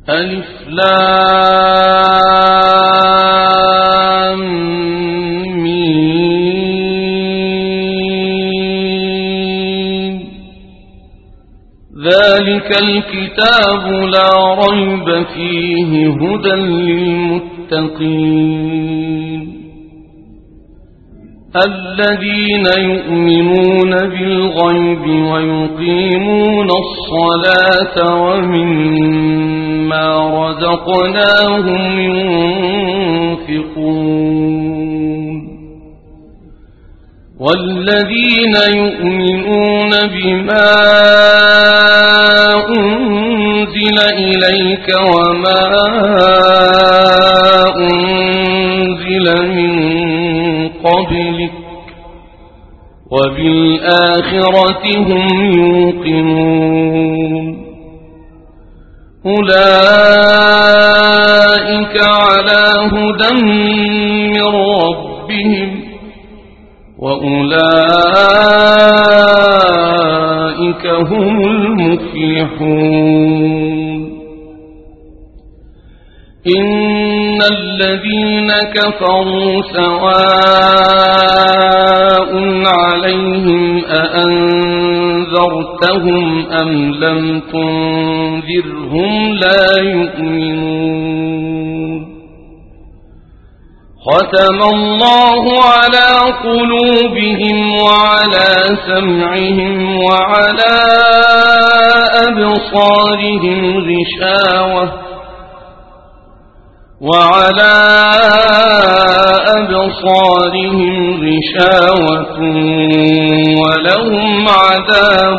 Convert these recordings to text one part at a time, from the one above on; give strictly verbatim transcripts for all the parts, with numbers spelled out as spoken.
ألف لام ميم ذلك الكتاب لا ريب فيه هدى للمتقين الذين يؤمنون بالغيب ويقيمون الصلاة ومما رزقناهم ينفقون والذين يؤمنون بما أنزل إليك وما أنزل من قبلك وبالآخرة هم يوقنون أولئك على هدى من ربهم وأولئك هم المفلحون إن الذين كفروا سواء عليهم أأنذرتهم أم لم تنذرهم لا يؤمنون ختم الله على قلوبهم وعلى سمعهم وعلى أبصارهم غشاوة وعلى أبصارهم غشاوة ولهم عذاب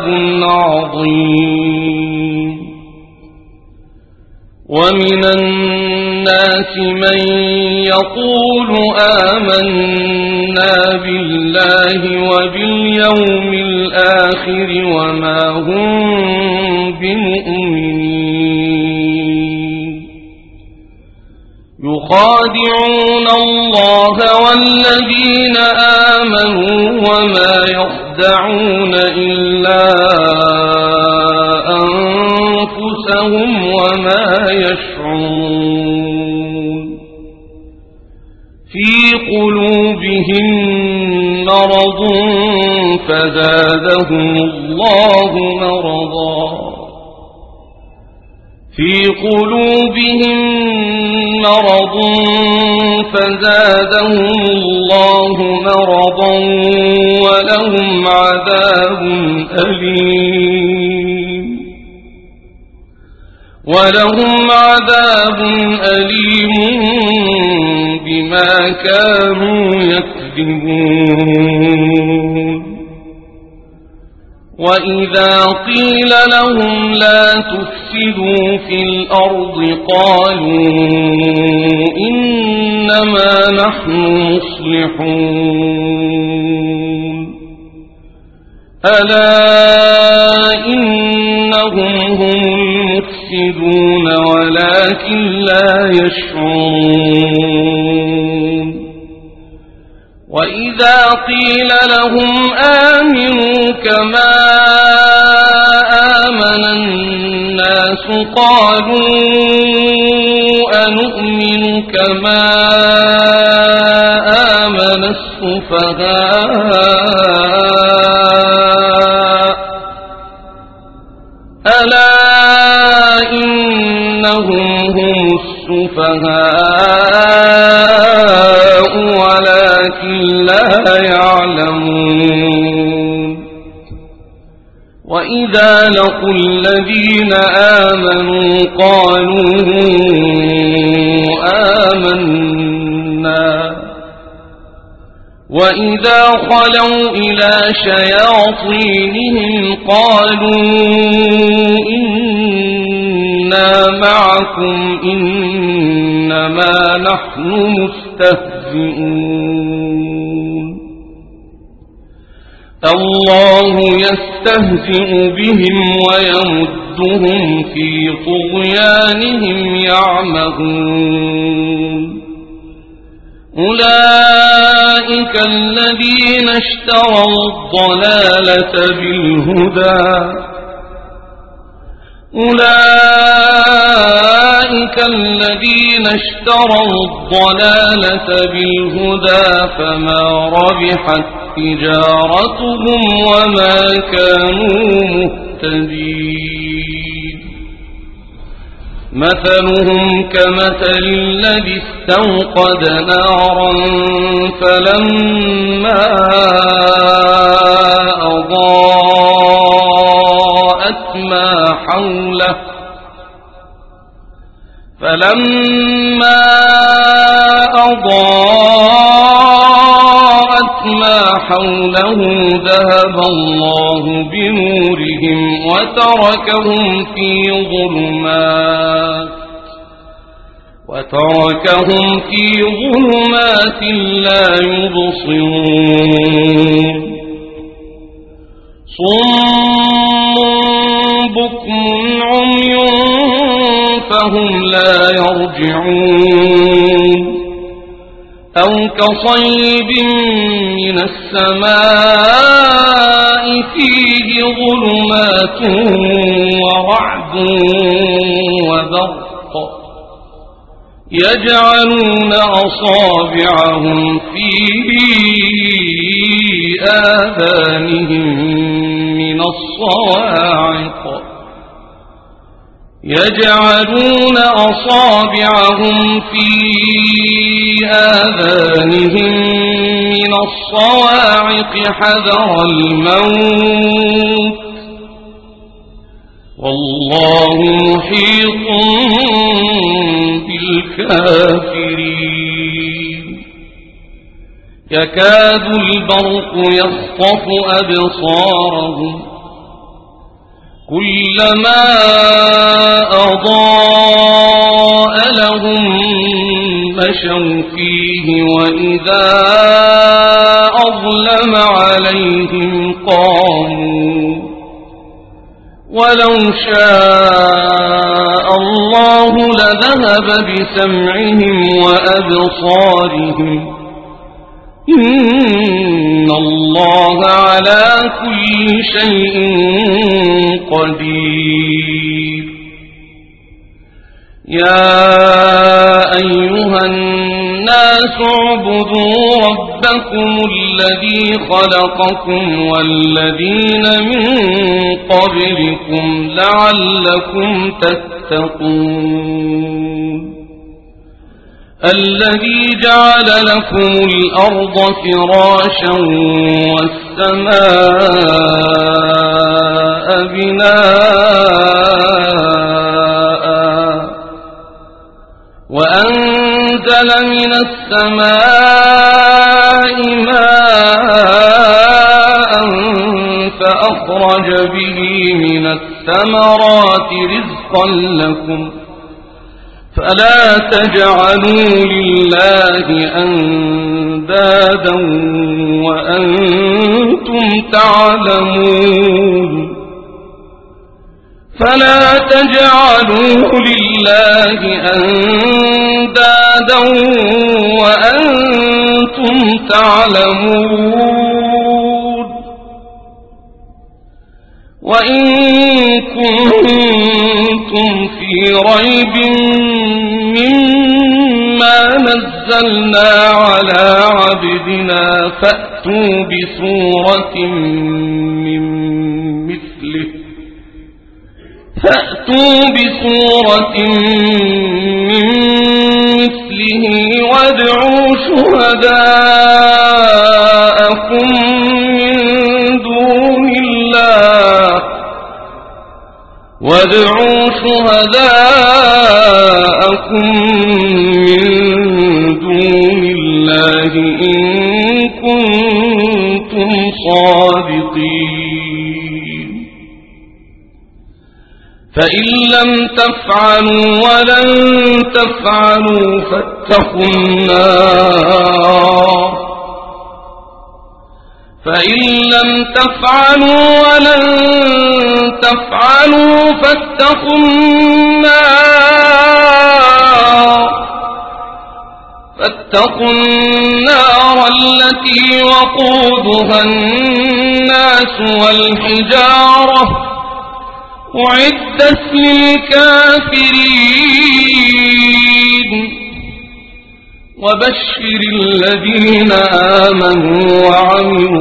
عظيم ومن الناس من يقول آمنا بالله وباليوم الآخر وما هم بمؤمنين يخادعون الله والذين آمنوا وما يخدعون إلا أنفسهم وما يشعرون في قلوبهم مرض فزادهم الله مرضا في قلوبهم مرض فزادهم الله مرضا ولهم عذاب أليم ولهم عذاب أليم بما كانوا يكذبون وإذا قيل لهم لا تفسدوا في الأرض قالوا إنما نحن مصلحون ألا إنهم هم المفسدون ولكن لا يشعرون وإذا قيل لهم آمنوا كما آمن الناس قالوا أنؤمن كما آمن السفهاء ألا إنهم هم السفهاء ولكن لا يعلمون وإذا لقوا الذين آمنوا قالوا آمنا وإذا خلوا إلى شياطينهم قالوا إنا معكم إنما نحن مستهزئون الله يستهزئ بهم ويمدهم في طغيانهم يعمهون أولئك الذين اشتروا الضلالة بالهدى أولئك الذين اشتروا الضلالة بالهدى فما ربحت تجارتهم وما كانوا مهتدين مثلهم كمثل الذي استوقد نارا فلما أضاءت ما حوله فلما أضاءت ما حوله ذهب الله بنورهم وتركهم في ظلمات وتركهم في ظلمات لا يبصرون صم بكم عمي فهم لا يرجعون أو كصيب من السماء فيه ظلمات ورعد وبرق يجعلون أصابعهم في آذانهم من الصواعق يجعلون أصابعهم في آذانهم من الصواعق حذر الموت والله محيط بالكافرين يكاد البرق يخطف أبصارهم كلما أضاء لهم مشوا فيه وإذا أظلم عليهم قاموا ولو شاء الله لذهب بسمعهم وأبصارهم إن الله على كل شيء قدير يا أيها الناس اعبدوا ربكم الذي خلقكم والذين من قبلكم لعلكم تتقون الذي جعل لكم الأرض فراشا والسماء بناء وأنزل من السماء ماء فأخرج به من الثمرات رزقا لكم فلا تجعلوا لله أندادا وأنتم تعلمون فلا تجعلوا لله أندادا وأنتم تعلمون وإن كنتم في ريب مما نزلنا على عبدنا فأتوا بسورة من مثله فأتوا بسورة من مثله وادعوا شهداءكم من دون الله وادعوا شهداءكم من دون الله إن كنتم صادقين فإن لم تفعلوا ولن تفعلوا فاتقوا النار فإن لم تفعلوا ولن تفعلوا فاتقوا النار فاتقوا النار التي وقودها الناس والحجارة أعدت للكافرين وبشر الذين آمنوا وعملوا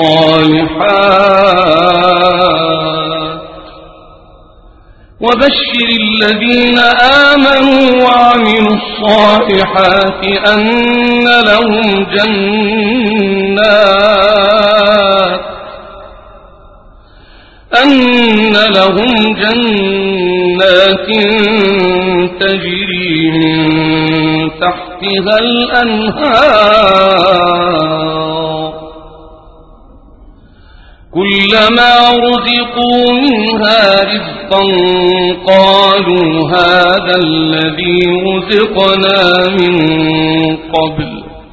الصالحات وبشر الذين آمنوا وعملوا الصالحات أن لهم جنات أن لهم جنات تجري من تحتها الأنهار كلما رزقوا منها رزقا قالوا هذا الذي رزقنا من قبل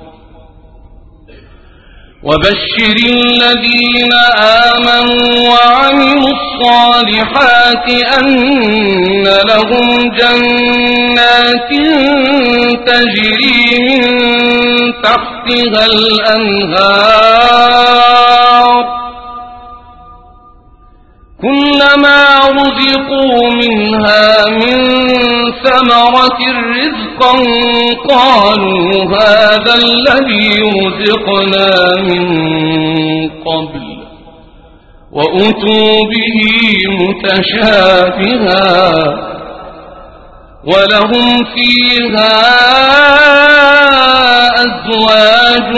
وبشر الذين آمنوا وعملوا الصالحات أن لهم جنات تجري من تحتها الأنهار كلما رزقوا منها من ثمرة رزقا قالوا هذا الذي رزقنا من قبل وأتوا به متشابها ولهم فيها أزواج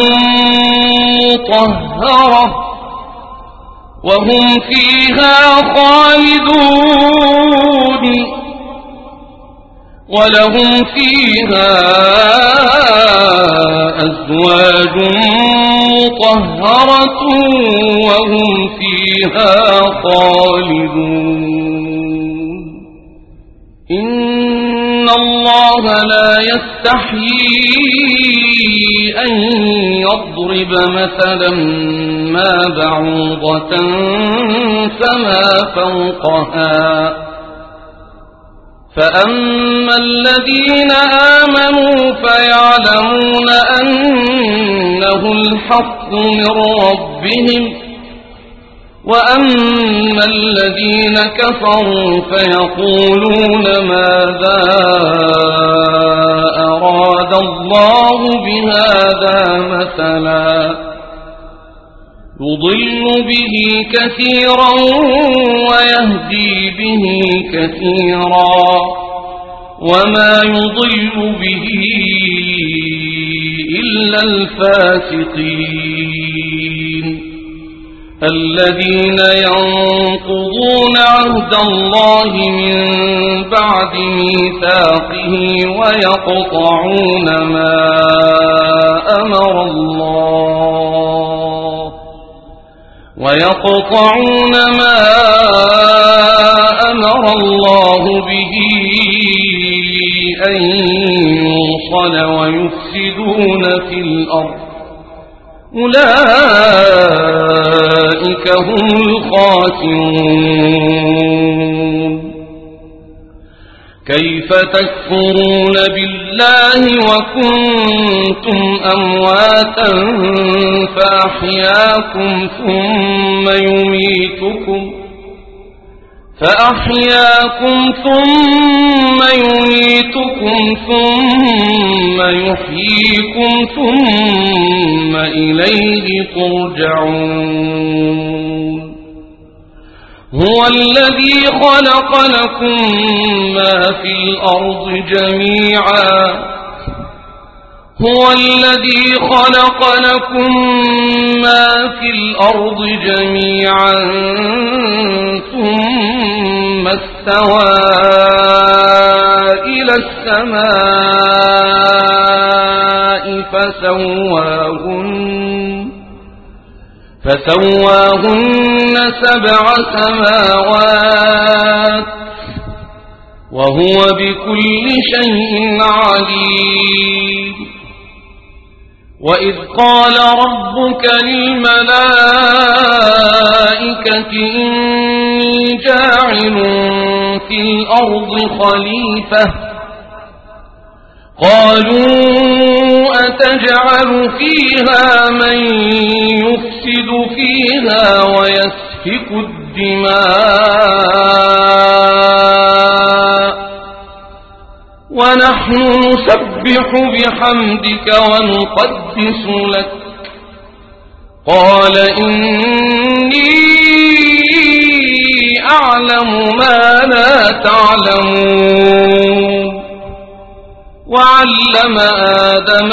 مطهرة وهم فيها خالدون ولهم فيها أزواج مطهرة وهم فيها خالدون إن الله لا يستحيي أن يضرب مثلا ما بعوضة فما فوقها فأما الذين آمنوا فيعلمون أنه الحق من ربهم وأما الذين كفروا فيقولون ماذا أراد الله بهذا مثلا يضل به كثيرا ويهدي به كثيرا وما يضل به إلا الفاسقين الذين ينقضون عهد الله من بعد ميثاقه ويقطعون ما أمر الله ويقطعون ما أمر الله به أن يوصل ويفسدون في الأرض أولئك هم الخاسرون كيف تكفرون بالله وكنتم أمواتا فأحياكم ثم يميتكم فأحياكم ثم يميتكم ثم يحييكم ثم إليه ترجعون هو الذي خلق لكم ما في الأرض جميعا هو الذي خلق لكم ما في الأرض جميعا ثم استوى إلى السماء فسواهن فسواهن سبع سماوات وهو بكل شيء عليم وإذ قال ربك للملائكة إني جاعل في الأرض خليفة قالوا أتجعل فيها من يفسد فيها ويسفك الدماء ونحن نسبح بحمدك ونقدس لك قال إني أعلم ما لا تعلمون وعلم آدم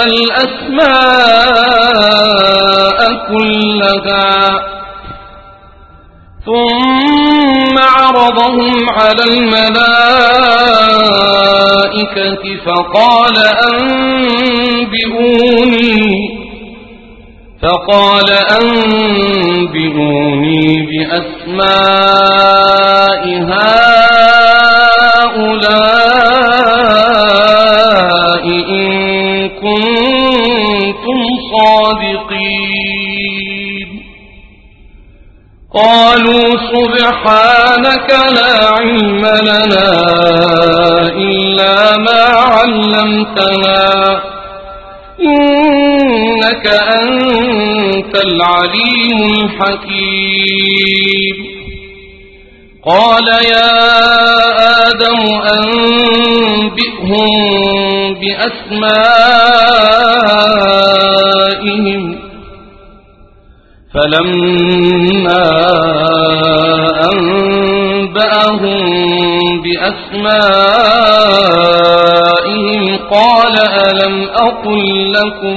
الأسماء كلها ثم عرضهم على الملائكة فقال أنبئوني فقال أنبئوني بأسماء هؤلاء إن كنتم صادقين قالوا سبحانك لا علم لنا إلا ما علمتنا إنك أنت العليم الحكيم قال يا آدم أنبئهم بأسمائهم فلما أنبأهم بأسمائهم قال ألم أقل لكم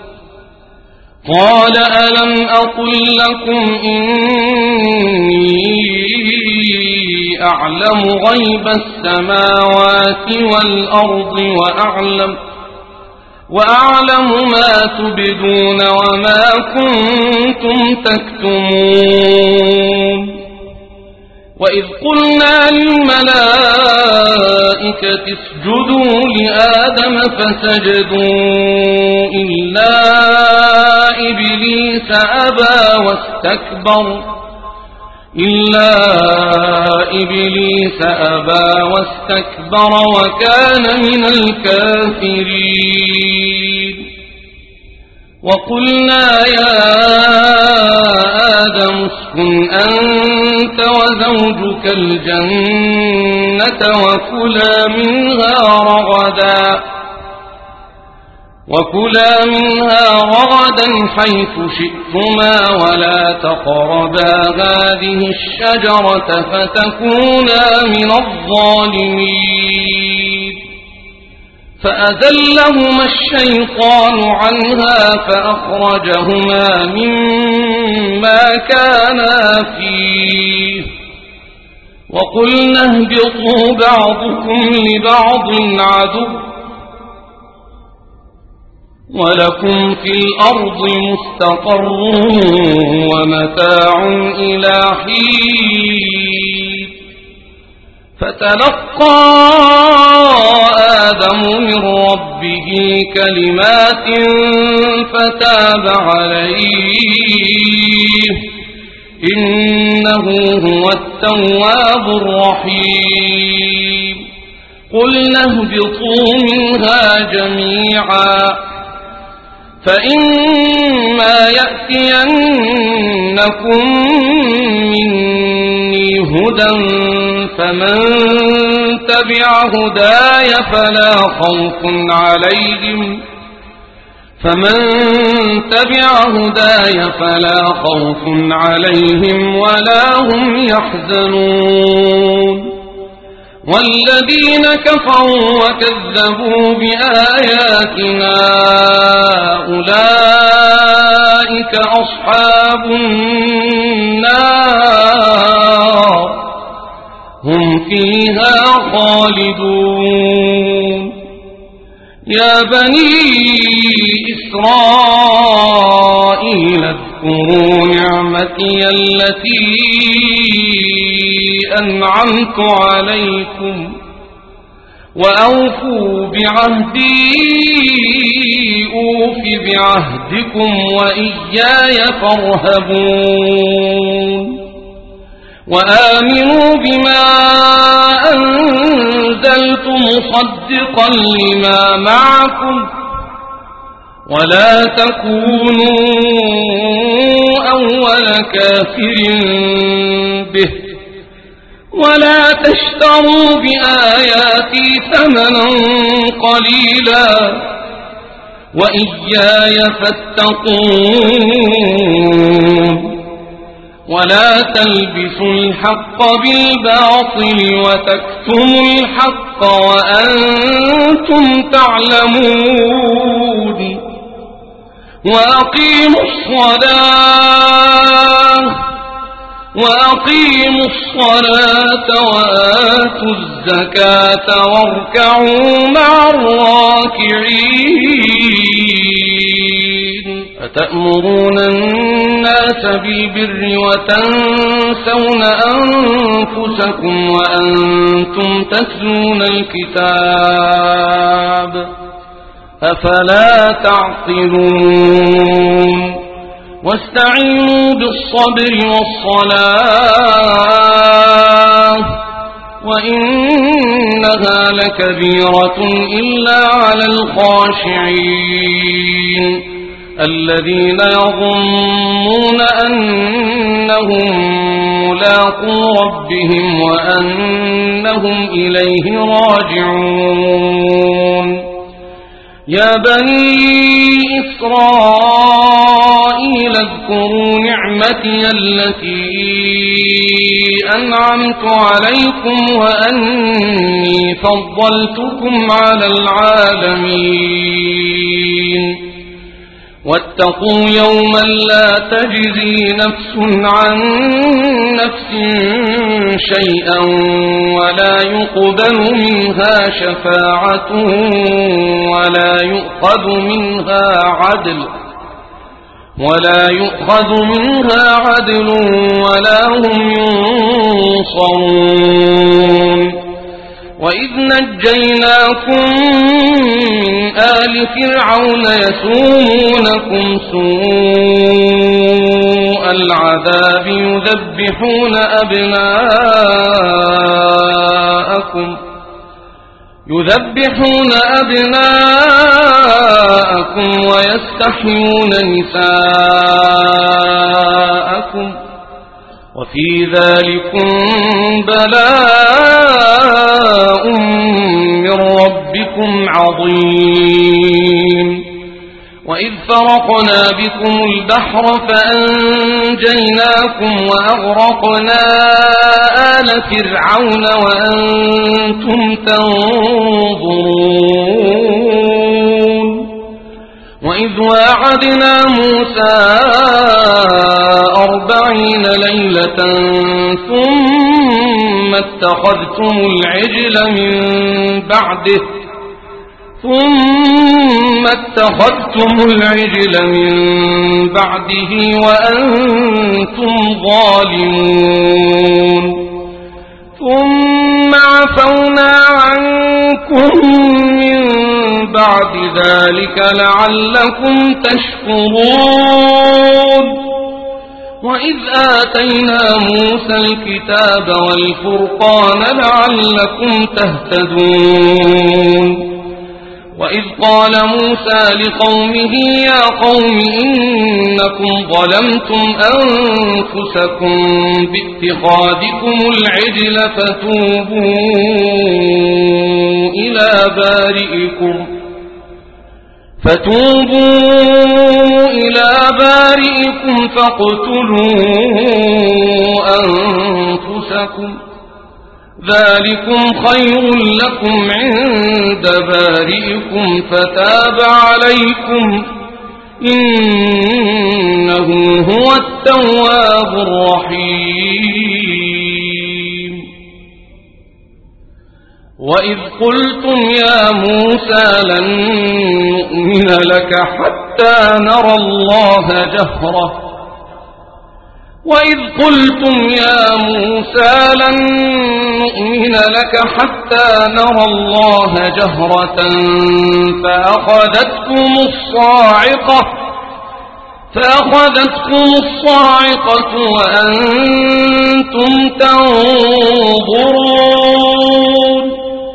قال ألم أقل لكم إني أعلم غيب السماوات والأرض وأعلم وأعلم ما تبدون وما كنتم تكتمون وإذ قلنا للملائكة اسجدوا لآدم فسجدوا إلا إبليس أبى واستكبر إلا إبليس أبى واستكبر وكان من الكافرين وقلنا يا آدم اسكن أنت وزوجك الجنة وكلا منها رغدا وكلا منها رغدا حيث شئتما ولا تقربا هذه الشجرة فتكونا من الظالمين فأذلهما الشيطان عنها فأخرجهما مما كانا فيه وقلنا اهبطوا بعضكم لبعض عدو ولكم في الأرض مستقر ومتاع إلى حين فتلقى آدم من ربه كلمات فتاب عليه إنه هو التواب الرحيم قلنا اهبطوا منها جميعا فإما يأتينكم مني هدى فمن تبع هداي فلا خوف عليهم فمن تبع هداي فلا خوف عليهم ولا هم يحزنون والذين كفروا وكذبوا بآياتنا أولئك أصحاب النار هم فيها خالدون يا بني إسرائيل اذكروا نعمتي التي أنعمت عليكم وأوفوا بعهدي أوف بعهدكم وإياي فارهبون وآمنوا بما أنزلت مصدقا لما معكم ولا تكونوا أول كافر به ولا تشتروا بآياتي ثمنا قليلا وإياي فاتقون ولا تلبسوا الحق بالباطل وتكتموا الحق وأنتم تعلمون وأقيموا الصلاة وأقيموا الصلاة وآتوا الزكاة واركعوا مع الراكعين أتأمرون الناس بالبر وتنسون أنفسكم وأنتم تتلون الكتاب أفلا تعقلون واستعينوا بالصبر والصلاة وإنها لكبيرة إلا على الخاشعين الذين يظنون أنهم ملاقو ربهم وأنهم إليه راجعون يا بني إسرائيل اذكروا نعمتي التي أنعمت عليكم وأني فضلتكم على العالمين واتقوا يوما لا تجزي نفس عن نفس شيئا ولا يقبل منها شفاعة ولا يؤخذ منها عدل ولا يؤخذ منها عدل ولا هم ينصرون وإذ نجيناكم من آل فرعون يسومونكم سوء العذاب يذبحون أبناءكم يذبحون أبناءكم ويستحيون نساءكم وفي ذلكم بلاء من ربكم عظيم وإذ فرقنا بكم البحر فأنجيناكم وأغرقنا آل فرعون وأنتم تنظرون وإذ واعدنا موسى أربعين ليلة ثم اتخذتم العجل من بعده ثم اتخذتم العجل من بعده وأنتم ظالمون ثم عفونا عنكم من بعد ذلك لعلكم تشكرون وإذ آتينا موسى الكتاب والفرقان لعلكم تهتدون وإذ قال موسى لقومه يا قوم إنكم ظلمتم أنفسكم باتخاذكم العجل فتوبوا إلى بارئكم فتوبوا إلى بارئكم فاقتلوا أنفسكم ذلكم خير لكم عند بارئكم فتاب عليكم إنه هو التواب الرحيم وإذ قلتم يا موسى لن نؤمن لك حتى نرى الله جهرة وإذ قلتم يا موسى لن نؤمن لك حتى نرى الله جهرة فأخذتكم الصاعقة فأخذتكم الصاعقة وأنتم تنظرون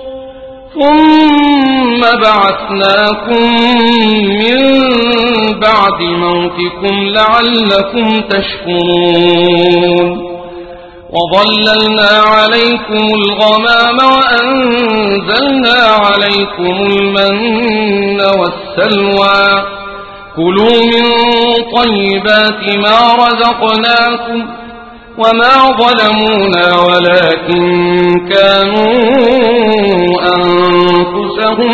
ثم بعثناكم من بعد موتكم لعلكم تشكرون وظللنا عليكم الغمام وأنزلنا عليكم المن والسلوى كلوا من طيبات ما رزقناكم وما ظلمونا ولكن كانوا أنفسهم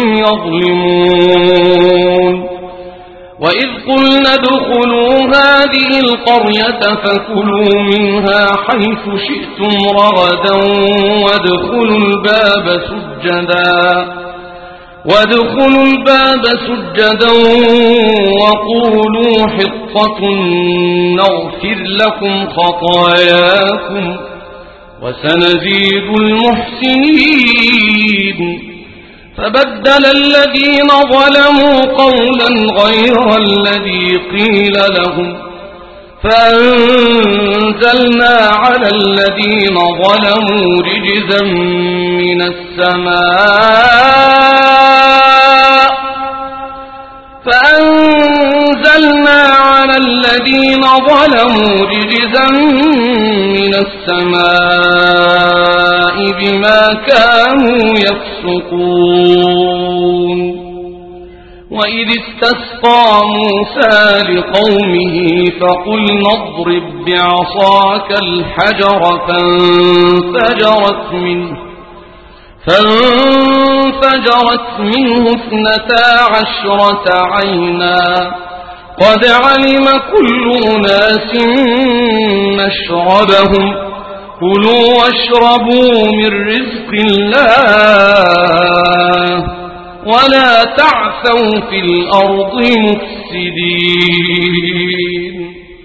يظلمون وإذ قلنا ادخلوا هذه القرية فكلوا منها حيث شئتم رغدا وادخلوا الباب سجدا وادخلوا الباب سجدا وقولوا حطة نغفر لكم خطاياكم وسنزيد المحسنين فبدل الذين ظلموا قولا غير الذي قيل لهم فأنزلنا على الذين ظلموا رجزا من السماء فأنزلنا على الذين ظلموا رجزا من السماء بما كانوا يفسقون وإذ استسقى موسى لقومه فقلنا اضرب بعصاك الحجر فانفجرت منه فانفجرت منه اثنتا عشرة عينا قد علم كل أناس مشربهم كلوا واشربوا من رزق الله ولا تعثوا في الأرض مفسدين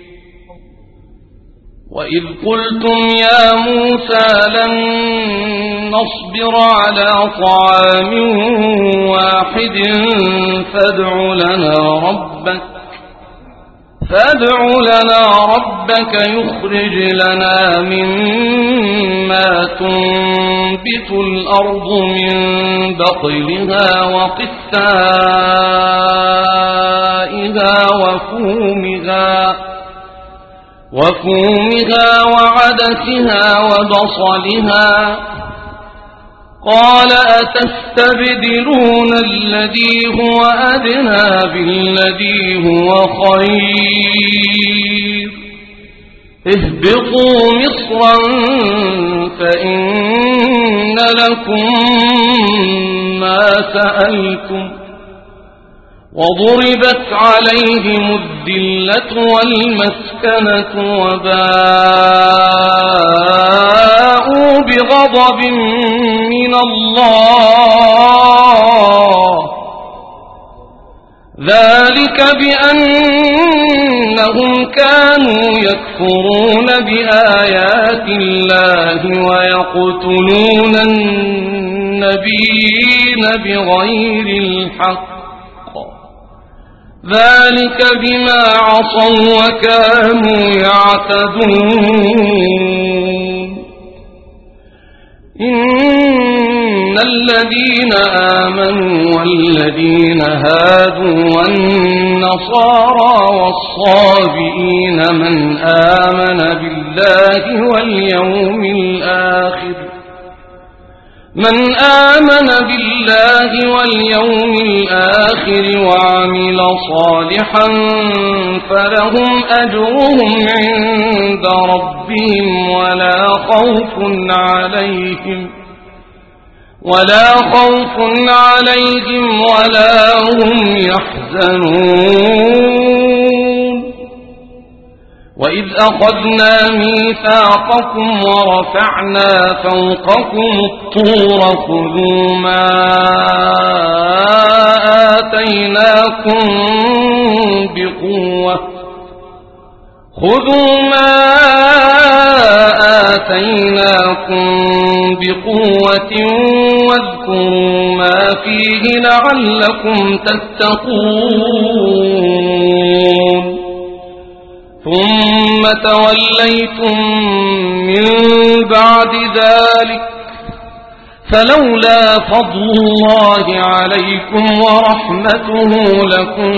وإذ قلتم يا موسى لن نصبر على طعام واحد فادع لنا ربك فادع لنا ربك يخرج لنا مما تنبت الأرض من بقلها وقثائها وفومها وفومها وعدسها وبصلها قال أتستبدلون الذي هو أدنى بالذي هو خير اهبطوا مصرا فإن لكم ما سألتم وضربت عليهم الذلة والمسكنة وباءوا بغضب من الله ذلك بأنهم كانوا يكفرون بآيات الله ويقتلون النبيين بغير الحق ذلك بما عصوا وكانوا يعتدون إن الذين آمنوا والذين هادوا والنصارى والصابئين من آمن بالله واليوم الآخر من آمن بالله واليوم الآخر وعمل صالحا فلهم أجرهم عند ربهم ولا خوف عليهم ولا خوف عليهم ولا هم يحزنون وإذ أخذنا ميثاقكم ورفعنا فوقكم الطور خذوا ما آتيناكم بقوة خذوا ما آتيناكم بقوة واذكروا ما فيه لعلكم تتقون ثم توليتم من بعد ذلك فلولا فضل الله عليكم ورحمته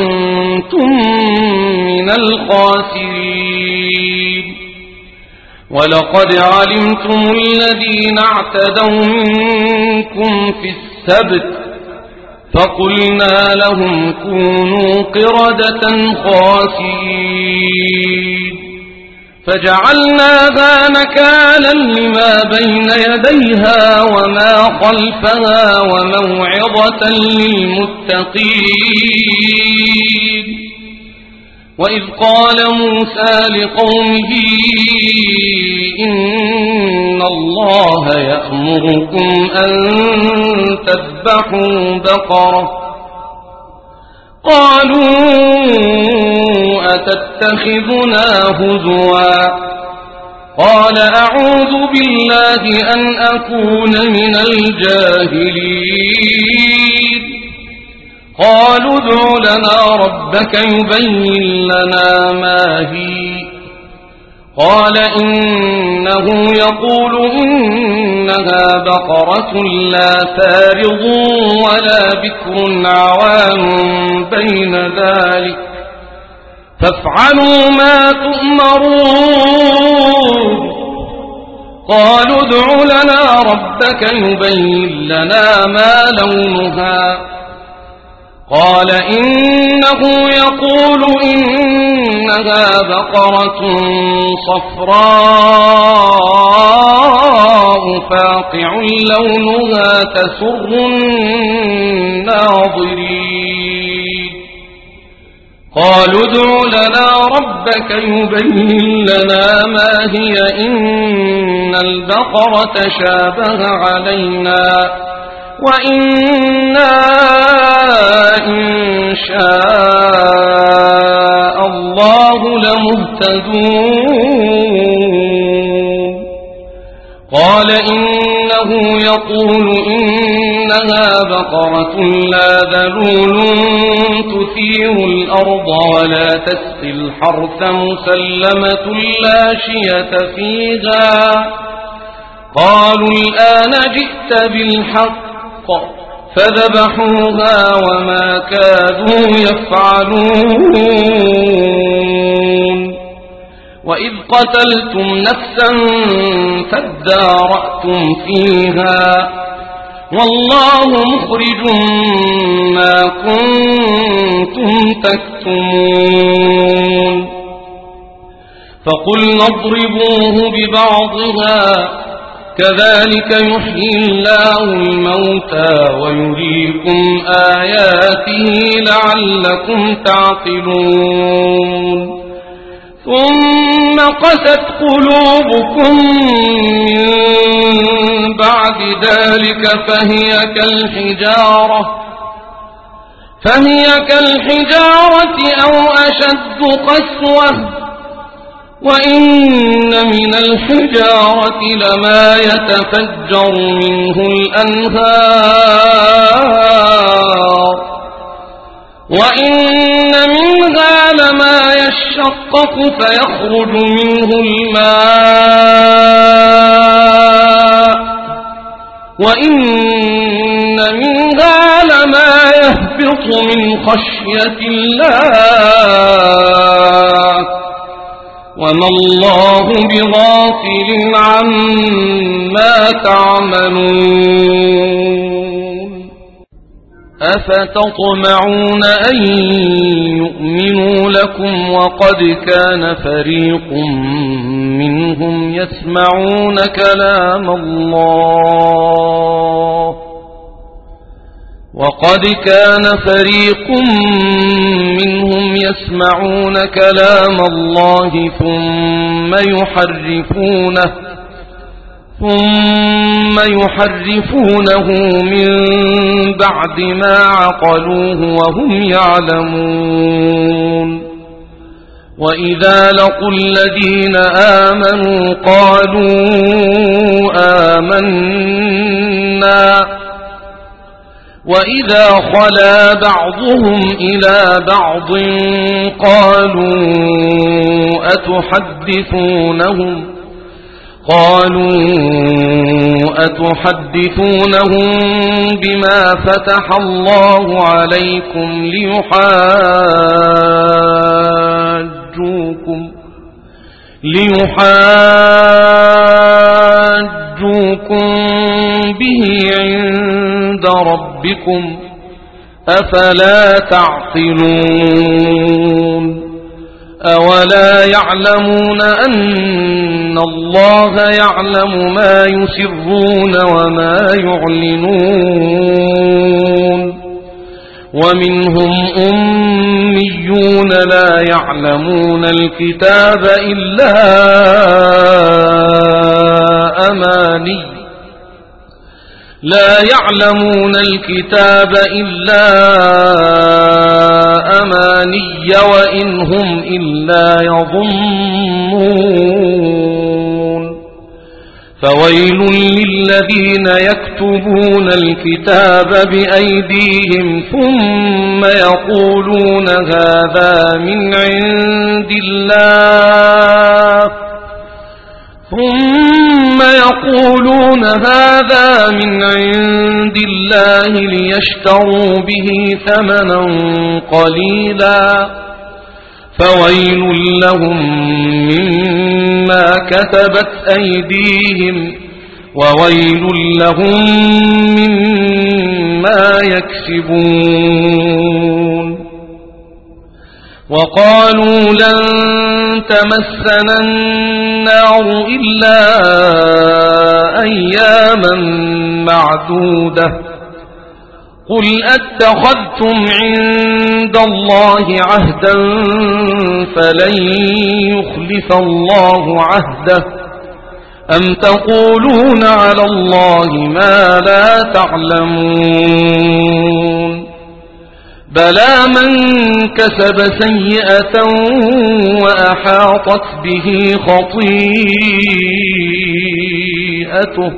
لكنتم من الخاسرين ولقد علمتم الذين اعتدوا منكم في السبت فقلنا لهم كونوا قردة خاسئين فجعلناها نكالا لما بين يديها وما خلفها وموعظة للمتقين. وإذ قال موسى لقومه إن الله يأمركم أن تذبحوا بقرة قالوا أتتخذنا هزوا قال أعوذ بالله أن أكون من الجاهلين. قالوا ادع لنا ربك يبين لنا ما هي قال إنه يقول إنها بقرة لا فارض ولا بكر عوان بين ذلك فافعلوا ما تؤمرون. قالوا ادع لنا ربك يبين لنا ما لونها قال إنه يقول إنها بقرة صفراء فاقع لونها تسر الناظرين. قالوا ادع لنا ربك يبين لنا ما هي إن البقرة شابه علينا وإنا إن شاء الله لمهتدون. قال إنه يقول إنها بقرة لا ذلول تثير الأرض ولا تسقي الحرث مسلمة لا شية فيها. قالوا الآن جئت بالحق فذبحوها وما كادوا يفعلون. وإذ قتلتم نفسا فادارأتم فيها والله مخرج ما كنتم تكتمون. فقلنا اضربوه ببعضها كذلك يحيي الله الموتى ويريكم آياته لعلكم تعقلون. ثم قست قلوبكم من بعد ذلك فهي كالحجارة فهي كالحجارة أو أشد قسوة وإن من الحجارة لما يتفجر منه الأنهار وإن منها لما يشقق فيخرج منه الماء وإن منها لما يهبط من خشية الله وما الله بغافل عما تعملون. أفتطمعون أن يؤمنوا لكم وقد كان فريق منهم يسمعون كلام الله وقد كان فريق منهم يسمعون كلام الله ثم يحرفونه ثم يحرفونه من بعد ما عقلوه وهم يعلمون. وإذا لقوا الذين آمنوا قالوا آمنا وإذا خلا بعضهم إلى بعض قالوا أتحدثونهم قالوا أتحدثونهم بما فتح الله عليكم ليحاجوكم ليحاجوكم حاجوكم به عند ربكم أفلا تعقلون أولا يعلمون أن الله يعلم ما يسرون وما يعلنون ومنهم أميون لا يعلمون الكتاب إلا أماني لا يعلمون الكتاب إلا أماني وإن هم إلا يظنون فويل للذين يكتبون الكتاب بأيديهم ثم يقولون هذا من عند الله ثم يقولون هذا من عند الله ليشتروا به ثمنا قليلا فويل لهم مما كتبت أيديهم وويل لهم مما يكسبون وقالوا لن تمسنا النار إلا أياما معدودة قل أتخذتم عند الله عهدا فلن يخلف الله عهده أم تقولون على الله ما لا تعلمون بلى من كسب سيئة وأحاطت به خطيئته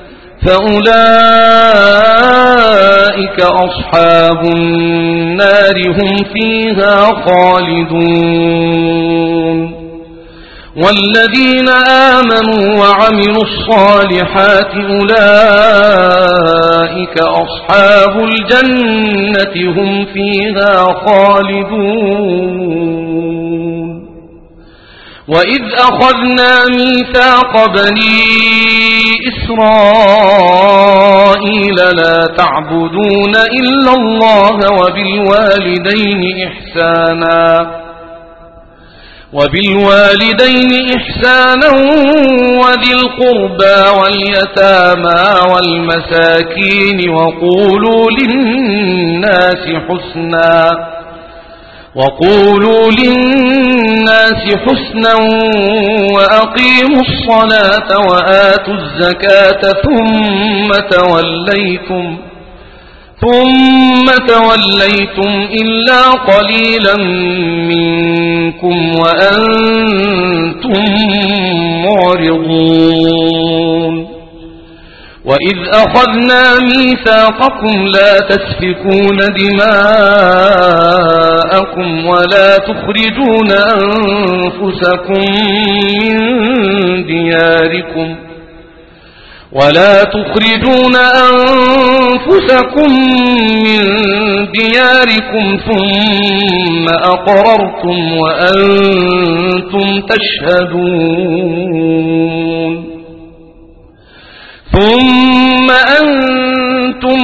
فأولئك أصحاب النار هم فيها خالدون والذين آمنوا وعملوا الصالحات أولئك أصحاب الجنة هم فيها خالدون وإذ أخذنا ميثاق بني إسرائيل لا تعبدون إلا الله وبالوالدين إحسانا وبالوالدين إحسانا وذي القربى واليتامى والمساكين وقولوا للناس حسنا وقولوا للناس حسنا وأقيموا الصلاة وآتوا الزكاة ثم توليتم ثم توليتم إلا قليلا منكم وأنتم معرضون وإذ أخذنا ميثاقكم لا تسفكون دماءكم ولا تخرجون أنفسكم من دياركم ولا تخرجون أنفسكم من دياركم ثم أقررتم وأنتم تشهدون ثم أنتم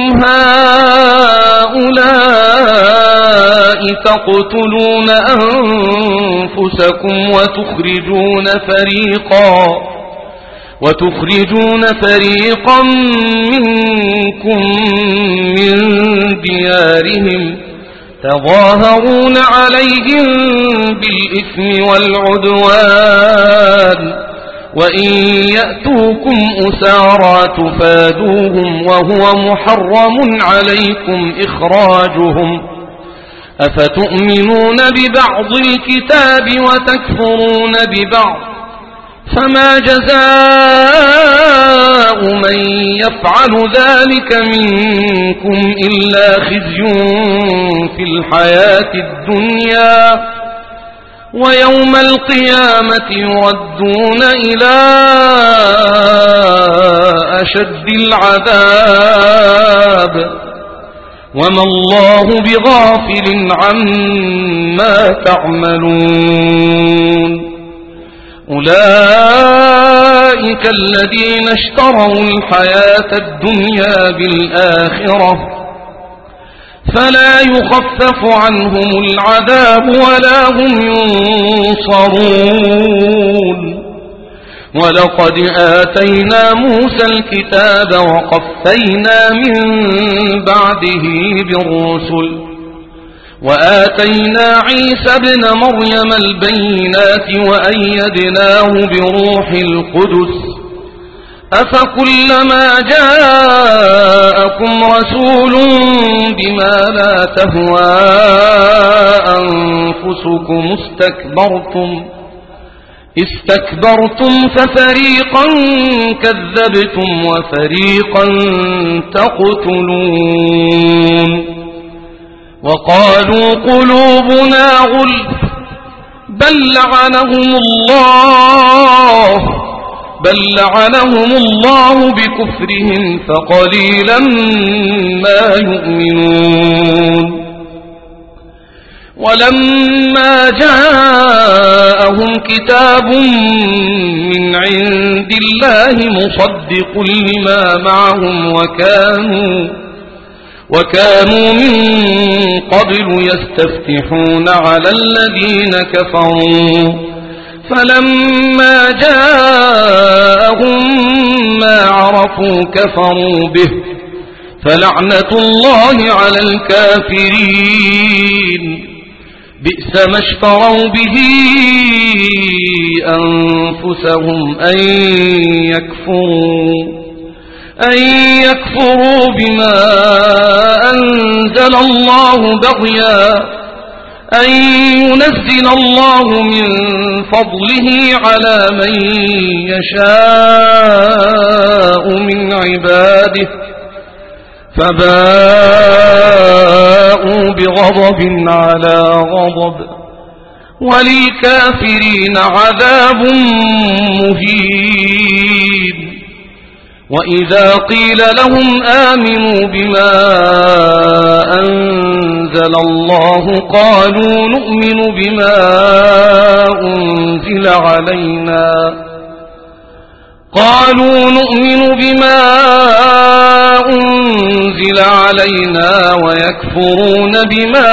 هؤلاء تقتلون أنفسكم وتخرجون فريقا وتخرجون فريقا منكم من ديارهم تظاهرون عليهم بالإثم والعدوان وإن يأتوكم أسارى تفادوهم وهو محرم عليكم إخراجهم أفتؤمنون ببعض الكتاب وتكفرون ببعض فما جزاء من يفعل ذلك منكم إلا خزي في الحياة الدنيا ويوم القيامة يردون إلى أشد العذاب وما الله بغافل عما تعملون أولئك الذين اشتروا الحياة الدنيا بالآخرة فلا يخفف عنهم العذاب ولا هم ينصرون. ولقد آتينا موسى الكتاب وقفينا من بعده بالرسل وآتينا عيسى ابن مريم البينات وأيدناه بروح القدس أفكلما جاءكم رسول بما لا تهوى أنفسكم استكبرتم استكبرتم ففريقا كذبتم وفريقا تقتلون. وقالوا قلوبنا غلف بل لعنهم الله بل لعنهم الله بكفرهم فقليلا ما يؤمنون. ولما جاءهم كتاب من عند الله مصدق لما معهم وكانوا وكانوا من قبل يستفتحون على الذين كفروا فلما جاءهم ما عرفوا كفروا به فلعنة الله على الكافرين. بئس ما اشتروا به أنفسهم أن يكفروا أن يكفروا بما أنزل الله بغيا أن ينزل الله من فضله على من يشاء من عباده فباءوا بغضب على غضب وللكافرين عذاب مهين. وإذا قيل لهم آمنوا بما أنزل الله قالوا نؤمن بما أنزل علينا قالوا نؤمن بما أنزل علينا ويكفرون بما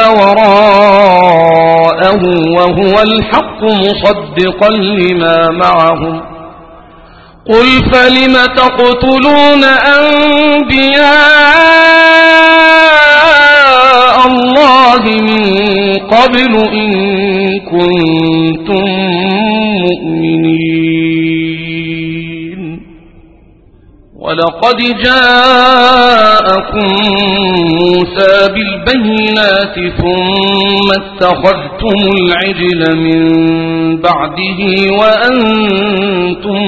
وراءه وهو الحق مصدقا لما معهم. قل فلم تقتلون أنبياء الله من قبل إن كنتم مؤمنين. ولقد جاءكم موسى بالبينات ثم اتخذتم العجل من بعده وأنتم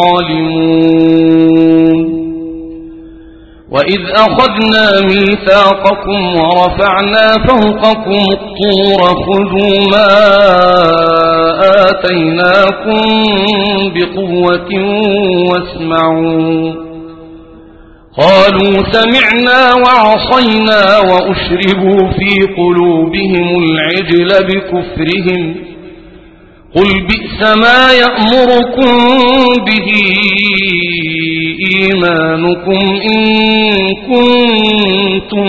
ظالمون. وإذ أخذنا ميثاقكم ورفعنا فوقكم الطور خذوا ما آتيناكم بقوة واسمعوا قالوا سمعنا وعصينا وأشربوا في قلوبهم العجل بكفرهم قل بئس ما يأمركم به إيمانكم إن كنتم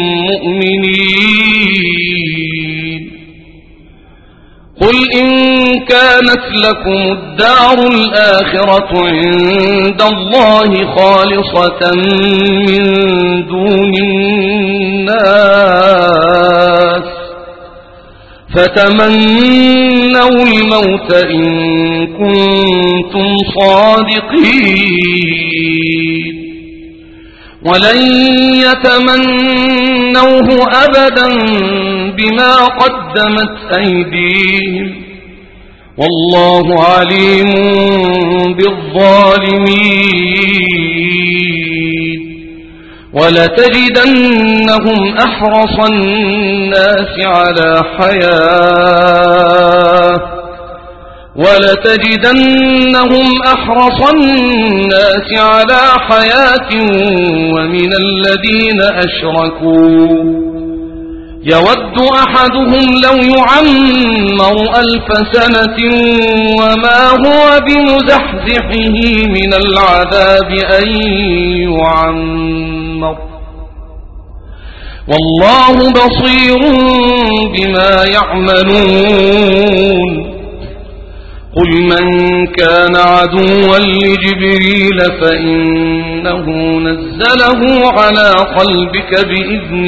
مؤمنين. قل إن كانت لكم الدار الآخرة عند الله خالصة من دون الناس فتمنوا الموت إن كنتم صادقين ولن يتمنوه أبدا بما قدمت أيديهم والله عليم بالظالمين. ولتجدنهم أحرص الناس على حياة ولتجدنهم أحرص الناس على حياة ومن الذين أشركوا يود أحدهم لو يعمر ألف سنة وما هو بمزحزحه من العذاب أن يعمر والله بصير بما يعملون قل من كان عدوا لجبريل فإنه نزله على قلبك بإذن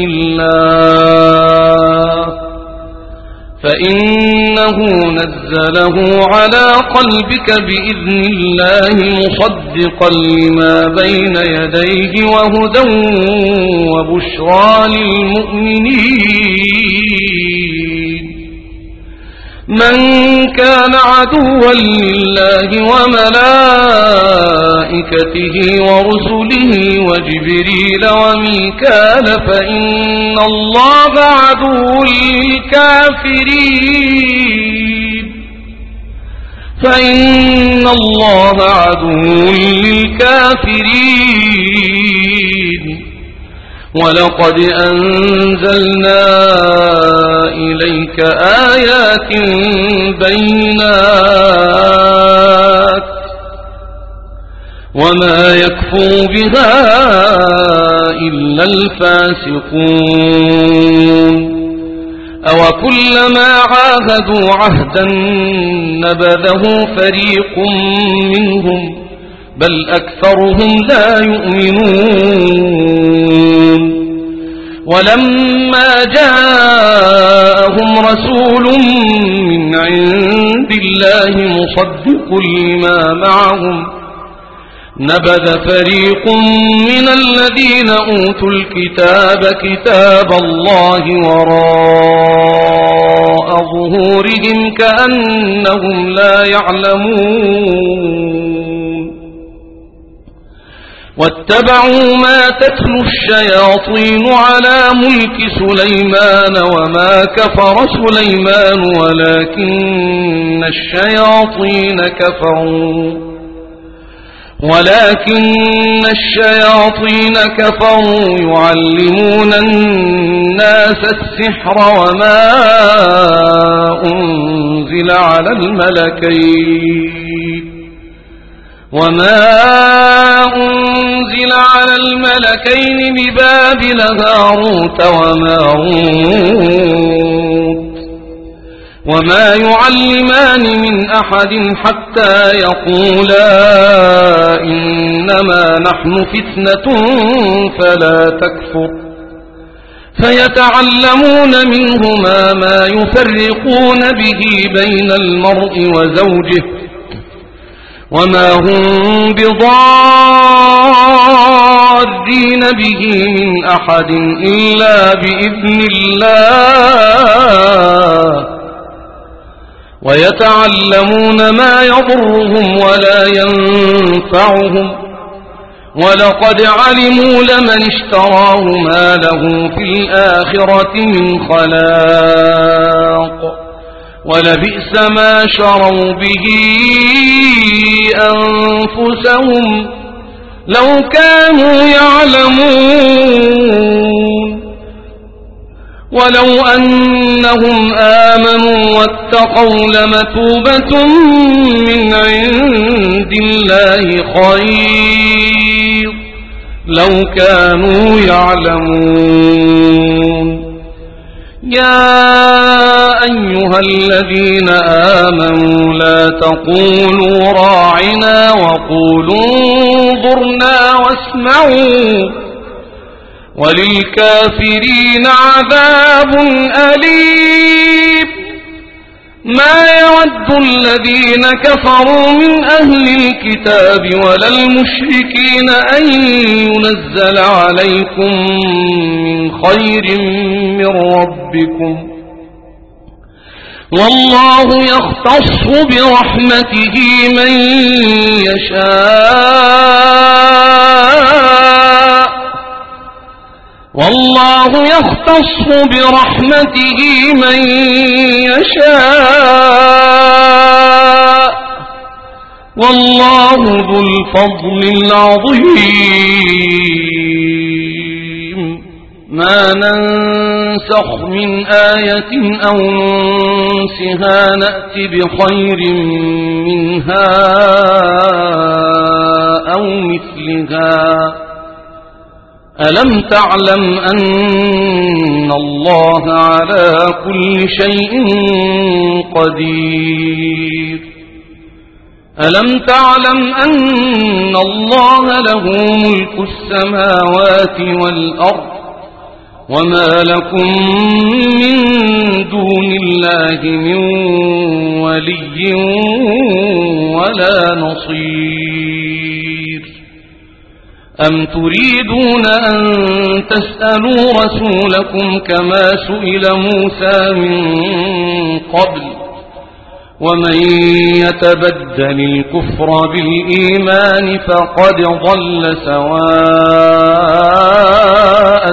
الله فإنه نزله على قلبك بإذن الله مصدقا لما بين يديه وهدى وبشرى للمؤمنين من كان عدوا لله وملائكته ورسله وجبريل وميكال فإن الله عدو للكافرين فإن الله عدو للكافرين ولقد أنزلنا إليك آيات بينات وما يكفر بها إلا الفاسقون أوكلما عاهدوا عهدا نبذه فريق منهم بل أكثرهم لا يؤمنون ولما جاءهم رسول من عند الله مصدق لما معهم نبذ فريق من الذين أوتوا الكتاب كتاب الله وراء ظهورهم كأنهم لا يعلمون واتبعوا ما تتلو الشياطين على ملك سليمان وما كفر سليمان ولكن الشياطين كفروا ولكن الشياطين كفروا يعلمون الناس السحر وما أنزل على الملكين وما أنزل على الملكين ببابل هاروت وماروت وما يعلمان من أحد حتى يقولا إنما نحن فتنة فلا تكفر فيتعلمون منهما ما يفرقون به بين المرء وزوجه وما هم بضارين به من أحد إلا بإذن الله ويتعلمون ما يضرهم ولا ينفعهم ولقد علموا لمن اشتراه ما له في الآخرة من خلاق ولبئس ما شروا به أنفسهم لو كانوا يعلمون ولو أنهم آمنوا واتقوا لمثوبة من عند الله خير لو كانوا يعلمون يا أيها الذين آمنوا لا تقولوا راعنا وقولوا انظرنا واسمعوا وللكافرين عذاب أليم ما يود الذين كفروا من أهل الكتاب ولا المشركين أن ينزل عليكم من خير من ربكم والله يختص برحمته من يشاء والله يختص برحمته من يشاء والله ذو الفضل العظيم ما ننسخ من آية أو ننسها نأت بخير منها أو مثلها ألم تعلم أن الله على كل شيء قدير ألم تعلم أن الله له ملك السماوات والأرض وما لكم من دون الله من ولي ولا نصير أم تريدون أن تسألوا رسولكم كما سئل موسى من قبل ومن يتبدل الكفر بالإيمان فقد ضل سواء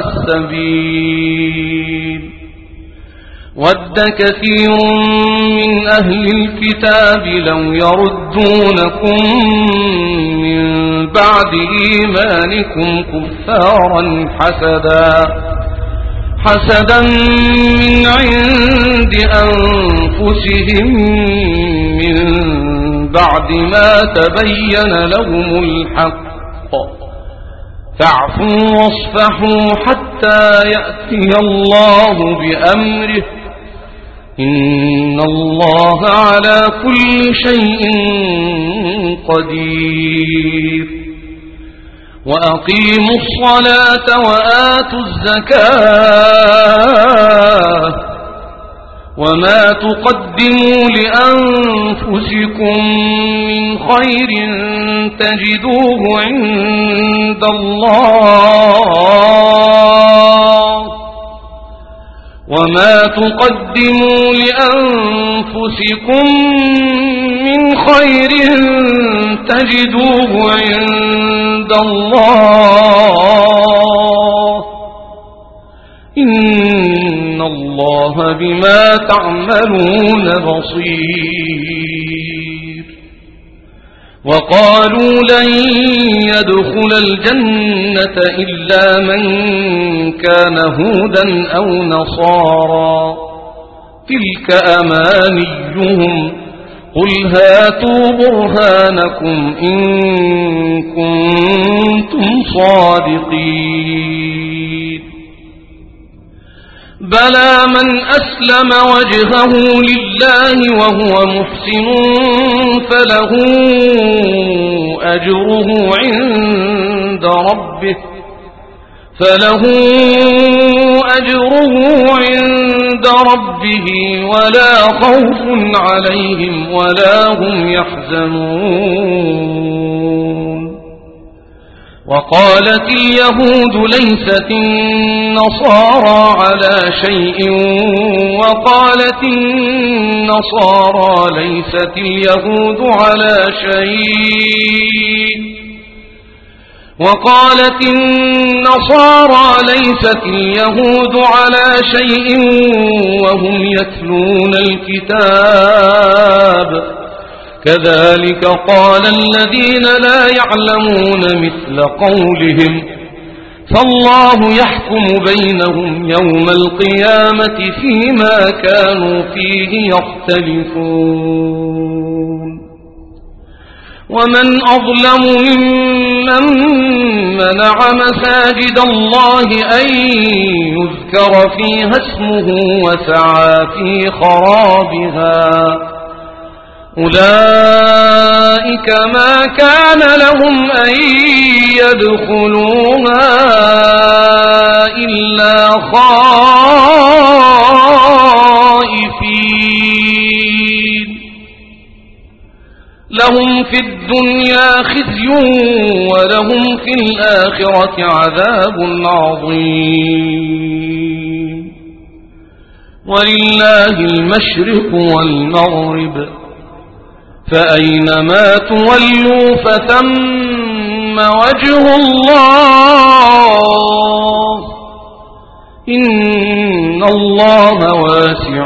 السبيل ود كثير من أهل الكتاب لو يردونكم من بعد إيمانكم كفارا حسدا حسدا من عند أنفسهم من بعد ما تبين لهم الحق فاعفوا واصفحوا حتى يأتي الله بأمره إن الله على كل شيء قدير وأقيموا الصلاة وآتوا الزكاة وما تقدموا لأنفسكم من خير تجدوه عند الله وما تقدموا لأنفسكم من خير تجدوه عند الله إن الله بما تعملون بصير وقالوا لن يدخل الجنة إلا من كان هودا أو نصارى تلك أمانيهم قل هاتوا برهانكم إن كنتم صادقين بلى من أسلم وجهه لله وهو محسن فله أجره عند ربه فله أجره عند ربه ولا خوف عليهم ولا هم يحزنون وقالت اليهود ليست النصارى على شيء وقالت النصارى ليست اليهود على شيء وقالت النصارى ليست اليهود على شيء وهم يتلون الكتاب كذلك قال الذين لا يعلمون مثل قولهم فالله يحكم بينهم يوم القيامة فيما كانوا فيه يختلفون ومن أظلم ممن منع مساجد الله أن يذكر فيها اسمه وسعى في خرابها أولئك ما كان لهم أن يدخلوها إلا خائفين لهم في الدنيا خزي ولهم في الآخرة عذاب عظيم ولله المشرق والمغرب فأينما تولوا فثم وجه الله إن الله واسع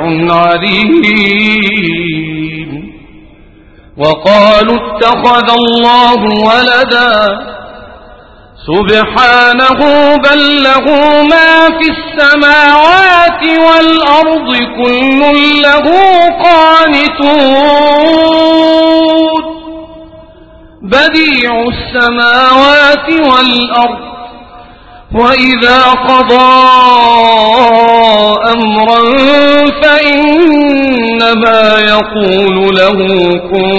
عليم وقالوا اتخذ الله ولدا سبحانه بل له ما في السماوات والأرض كل له قانتون بديع السماوات والأرض وإذا قضى أمرا فإنما يقول له كن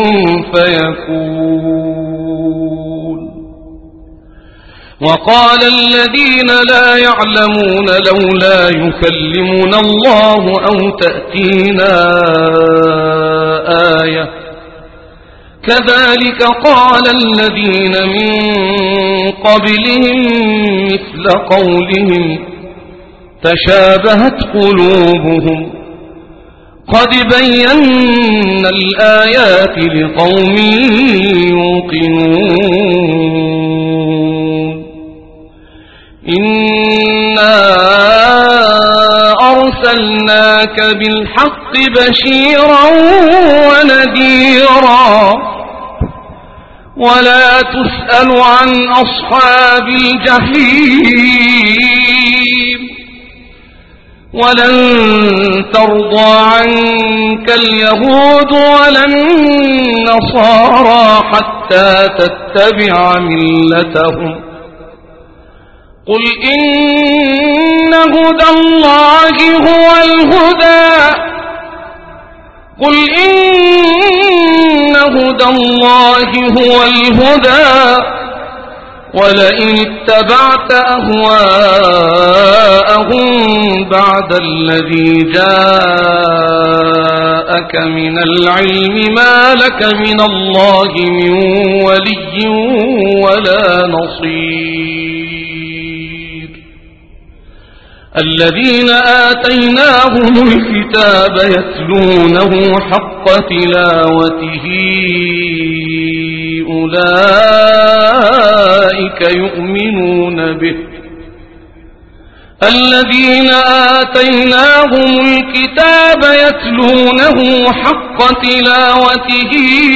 فيكون. وقال الذين لا يعلمون لولا يكلمنا الله أو تأتينا آية كذلك قال الذين من قبلهم مثل قولهم تشابهت قلوبهم قد بينا الآيات لقوم يوقنون. إنا أرسلناك بالحق بشيرا ونذيرا ولا تسأل عن أصحاب الجحيم ولن ترضى عنك اليهود ولا النصارى حتى تتبع ملتهم قل إن هدى الله هو الهدى قل إن هدى الله هو الهدى ولئن اتبعت أهواءهم بعد الذي جاءك من العلم ما لك من الله من ولي ولا نصير. الذين آتيناهم الكتاب يتلونه حق تلاوته أولئك يؤمنون به الذين آتيناهم الكتاب يتلونه حق تلاوته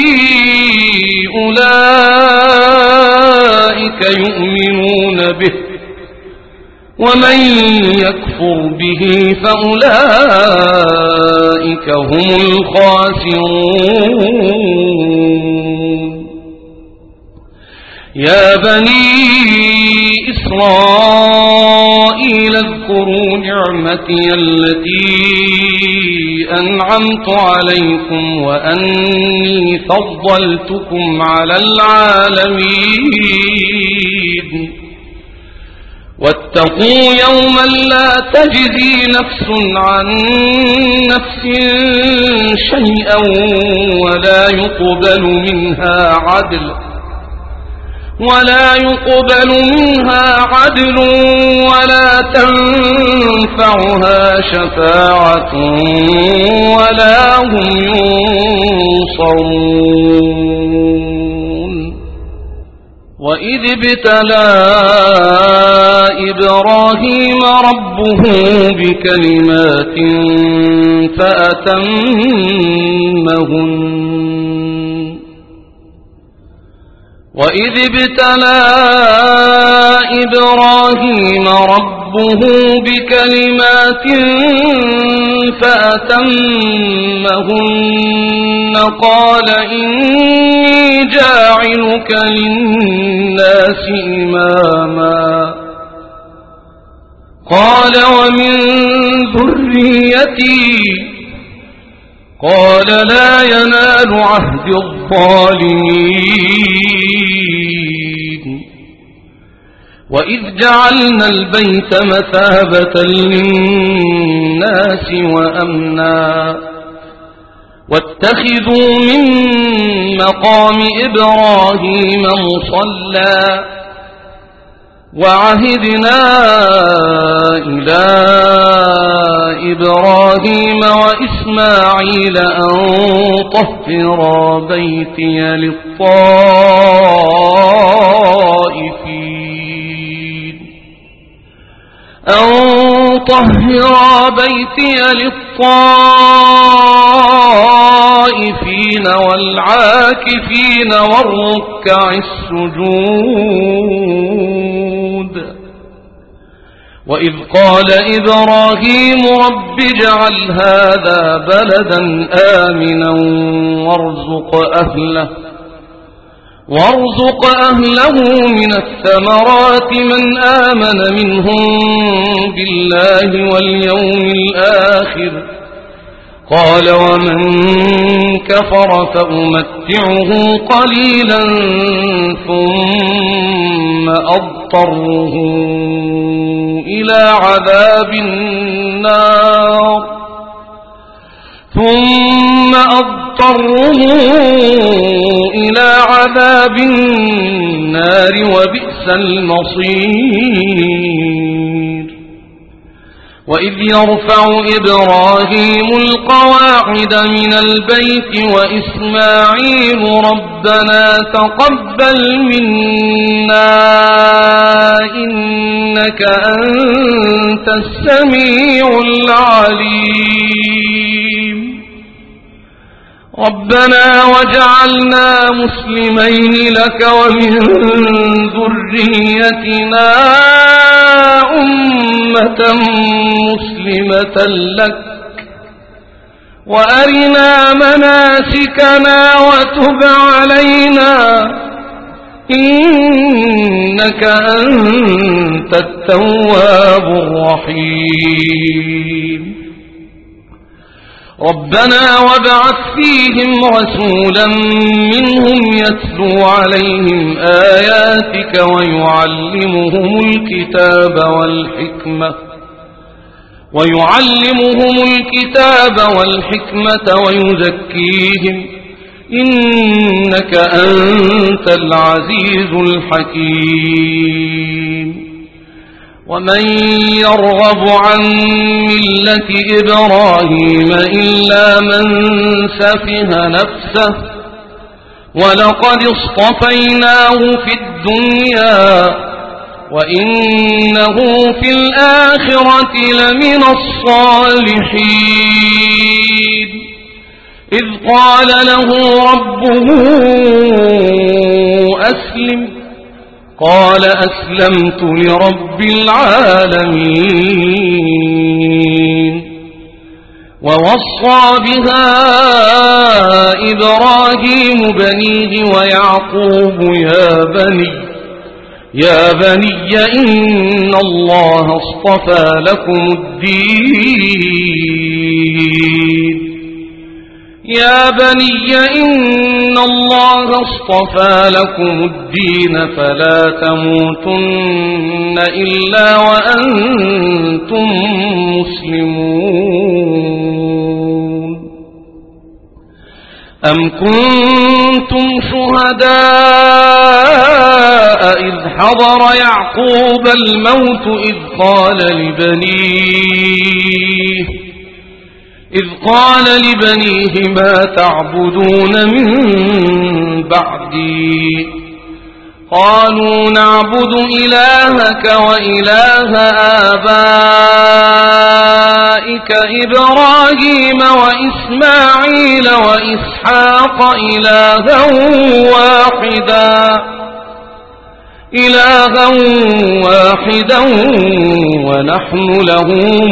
أولئك يؤمنون به ومن يكفر به فأولئك هم الخاسرون. يا بني إسرائيل اذكروا نعمتي التي أنعمت عليكم وأني فضلتكم على العالمين واتقوا يوما لا تجزي نفس عن نفس شيئا ولا يقبل منها عدل ولا يقبل منها عدل ولا تنفعها شفاعة ولا هم ينصرون. وإذ ابتلى إبراهيم ربه بكلمات فأتمهن وإذ ابتلى إبراهيم ربه بكلمات فأتمهن قال إني جاعلك للناس إماما قال ومن ذريتي قال لا ينال عهد الظالمين. وإذ جعلنا البيت مثابة للناس وأمنا واتخذوا من مقام إبراهيم مصلى وعهدنا إلى إبراهيم وإسماعيل أن طهرا بيتي للطائفين أن طهرا بيتي للطائفين الطائفين والعاكفين والركع السجود. وإذ قال إبراهيم رب اجعل هذا بلدا آمنا وارزق أهله وارزق أهله من الثمرات من آمن منهم بالله واليوم الآخر قال ومن كفر فأمتعه قليلا ثم أضطره إلى عذاب النار ثم أضطره إلى عذاب النار وبئس المصير. وإذ يرفع إبراهيم القواعد من البيت وإسماعيل ربنا تقبل منا إنك أنت السميع العليم ربنا وجعلنا مسلمين لك ومن ذريتنا أمة مسلمة لك وأرنا مناسكنا وتب علينا إنك أنت التواب الرحيم. ربنا وابعث فيهم رسولا منهم يتلو عليهم آياتك ويعلمهم الكتاب والحكمة ويعلمهم الكتاب والحكمة ويزكيهم إنك أنت العزيز الحكيم. ومن يرغب عن ملة إبراهيم إلا من سفه نفسه ولقد اصطفيناه في الدنيا وإنه في الآخرة لمن الصالحين. إذ قال له ربه أسلم قال أسلمت لرب العالمين. ووصى بها إبراهيم بنيه ويعقوب يا بني يا بني إن الله اصطفى لكم الدين يا بني إن الله اصطفى لكم الدين فلا تموتن إلا وأنتم مسلمون. أم كنتم شهداء إذ حضر يعقوب الموت إذ قال لبنيه إذ قال لبنيه ما تعبدون من بعدي قالوا نعبد إلهك وإله آبائك إبراهيم وإسماعيل وإسحاق إلها واحدا إلها واحدا ونحن له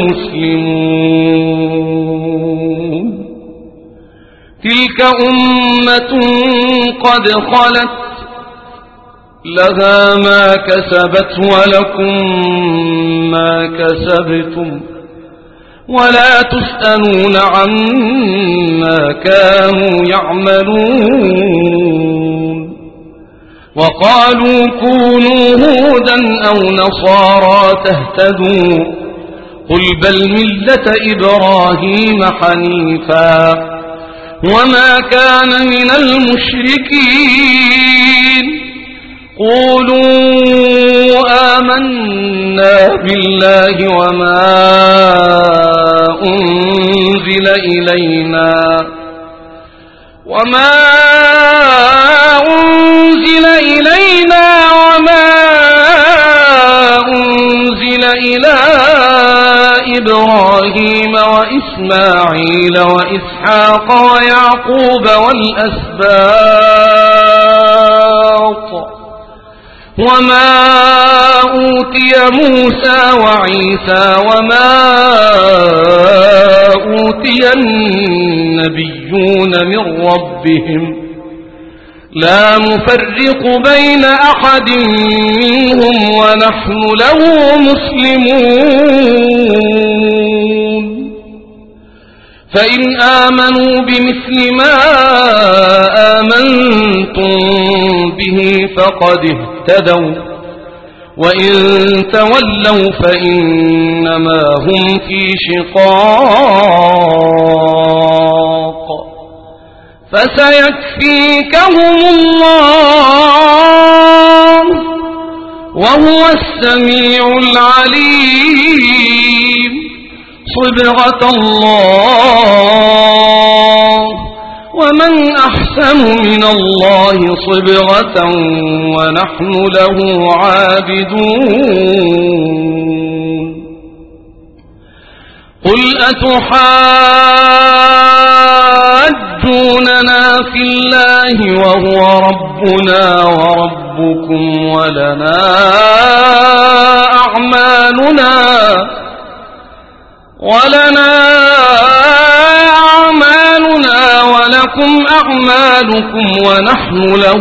مسلمون. تلك أمة قد خلت لها ما كسبت ولكم ما كسبتم ولا تسألون عما كانوا يعملون. وقالوا كونوا هودا أو نصارى تهتدوا قل بل ملة إبراهيم حنيفا وما كان من المشركين. قولوا آمنا بالله وما أنزل إلينا وما أنزل إلينا وما أنزل إلى إبراهيم وإسماعيل وإسحاق ويعقوب والأسباط وما أوتي موسى وعيسى وما أوتي النبيون من ربهم لا نفرق بين أحد منهم ونحن له مسلمون فإن آمنوا بمثل ما آمنتم به فقد اهتدوا وإن تولوا فإنما هم في شقاق فسيكفيكهم الله وهو السميع العليم صبغة الله ومن أحسن من الله صبغة ونحن له عابدون قل أتحاجوننا في الله وهو ربنا وربكم ولنا أعمالنا ولنا أعمالنا ولكم أعمالكم ونحن له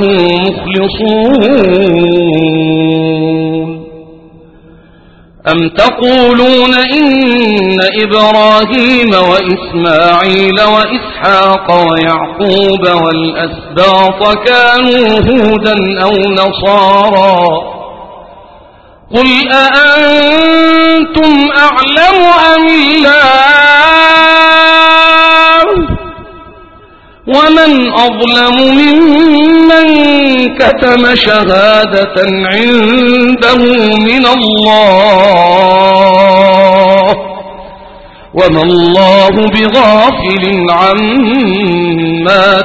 مخلصون أم تقولون إن إبراهيم وإسماعيل وإسحاق ويعقوب والأسباط كانوا هودا أو نصارى قل أأنتم أعلم أم الله ومن أظلم ممن كتم شهادة عنده من الله وما الله بغافل عما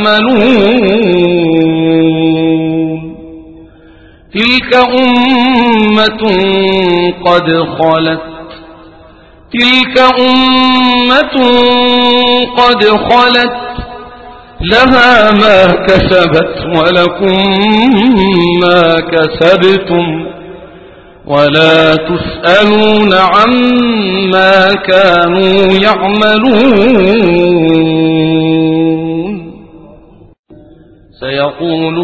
تعملون تلك أمة قد خلت تلك أمة قد خلت لها ما كسبت ولكم ما كسبتم ولا تسألون عما كانوا يعملون سيقول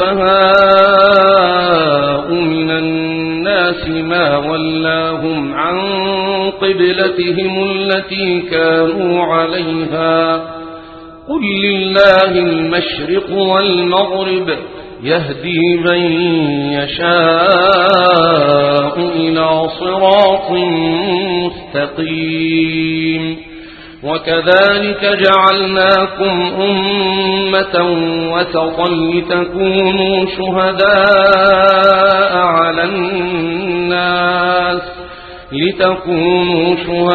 السفهاء من الناس ما ولاهم عن قبلتهم التي كانوا عليها قل لله المشرق والمغرب يهدي من يشاء إلى صراط مستقيم وكذلك جعلناكم أمة وسطا لتكونوا شهداء على الناس لتكونوا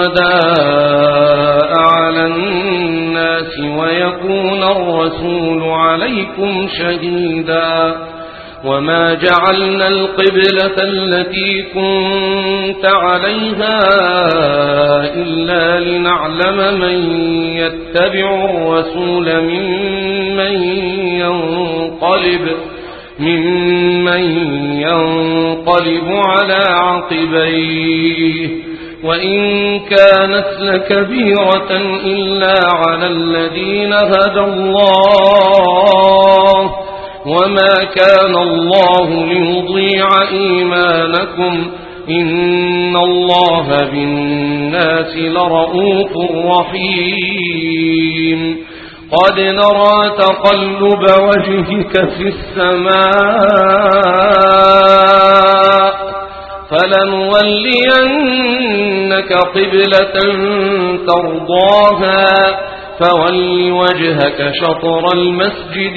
شهداء على الناس ويكون الرسول عليكم شهيدا وما جعلنا القبلة التي كنت عليها إلا لنعلم من يتبع الرسول ممن ينقلب ممن ينقلب على عقبيه وإن كانت لكبيرة إلا على الذين هدى الله وما كان الله ليضيع إيمانكم إن الله بالناس لرؤوف رحيم قد نرى تقلب وجهك في السماء فلنولينك قبلة ترضاها فول وجهك شطر المسجد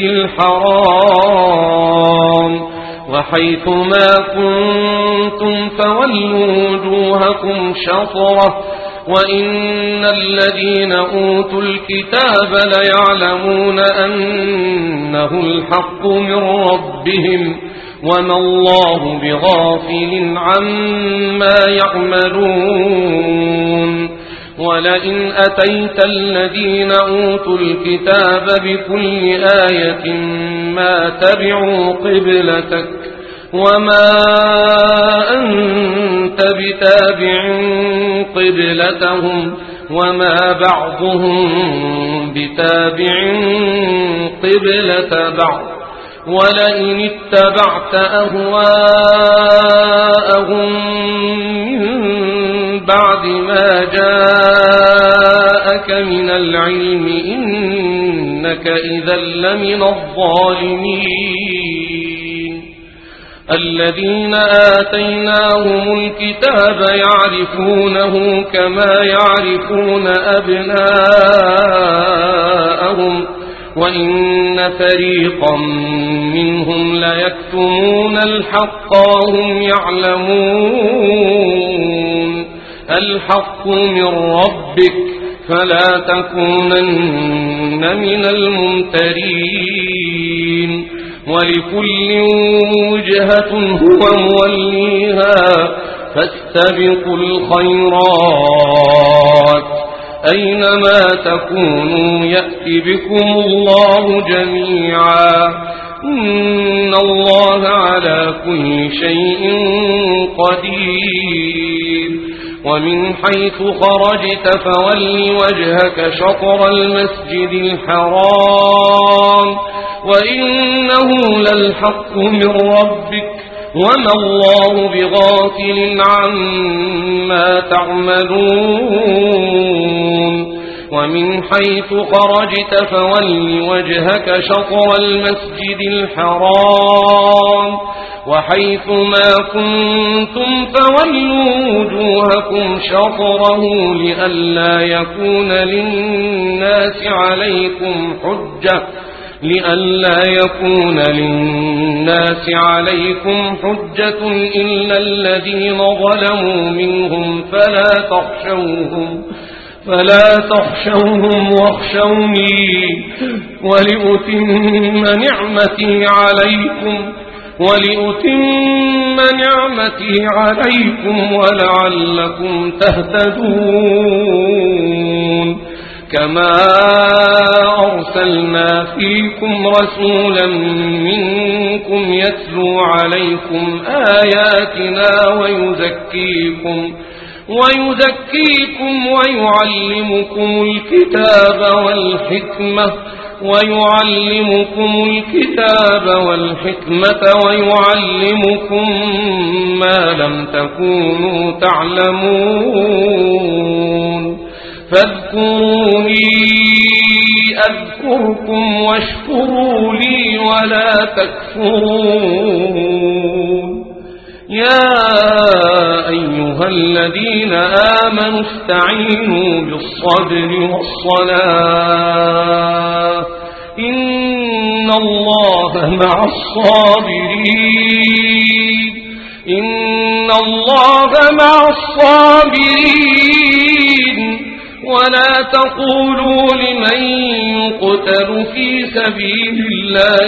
الحرام وحيث ما كنتم فولوا وجوهكم شطره وإن الذين أوتوا الكتاب ليعلمون أنه الحق من ربهم وما الله بغافل عما يعملون ولئن أتيت الذين أوتوا الكتاب بكل آية ما تبعوا قبلتك وما أنت بتابع قبلتهم وما بعضهم بتابع قبلة بعض ولئن اتبعت أهواءهم من بعد ما جاءك من العلم إنك إذا لمن الظالمين. الذين آتيناهم الكتاب يعرفونه كما يعرفون أبناءهم وإن فريقا منهم ليكتمون الحق وهم يعلمون. الحق من ربك فلا تكونن من الممترين. ولكل وجهة هو موليها فاستبقوا الخيرات أينما تكونوا يأتي بكم الله جميعا إن الله على كل شيء قدير. ومن حيث خرجت فول وجهك شطر المسجد الحرام وإنه للحق من ربك وما الله بغافل عما تعملون. ومن حيث خرجت فول وجهك شطر المسجد الحرام وحيث ما كنتم فولوا وجوهكم شطره لئلا يكون للناس عليكم حجة لئلا يكون للناس عليكم حجة إلا الذين ظلموا منهم فلا تخشوهم فلا تخشوهم واخشوني ولأتم نعمتي عليكم ولأتم نعمتي عليكم ولعلكم تهتدون. كما أرسلنا فيكم رسولا منكم يتلو عليكم آياتنا ويزكيكم ويزكيكم ويعلمكم الكتاب والحكمة ويعلمكم الكتاب والحكمة ويعلمكم ما لم تكونوا تعلمون. فاذكروني أذكركم واشكروا لي ولا تكفرون. يا أيها الذين آمنوا استعينوا بالصبر والصلاة إن الله مع الصابرين إن الله مع الصابرين. ولا تقولوا لمن يقتل في سبيل الله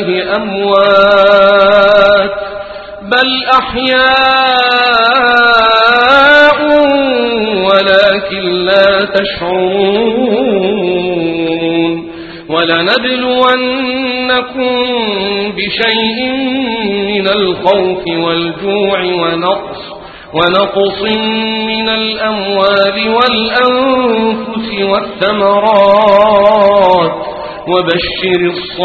أموات بل أحياء ولكن لا تشعرون. ولنبلونكم بشيء من الخوف والجوع ونقص ونقص من الأموال والأنفس والثمرات وبشر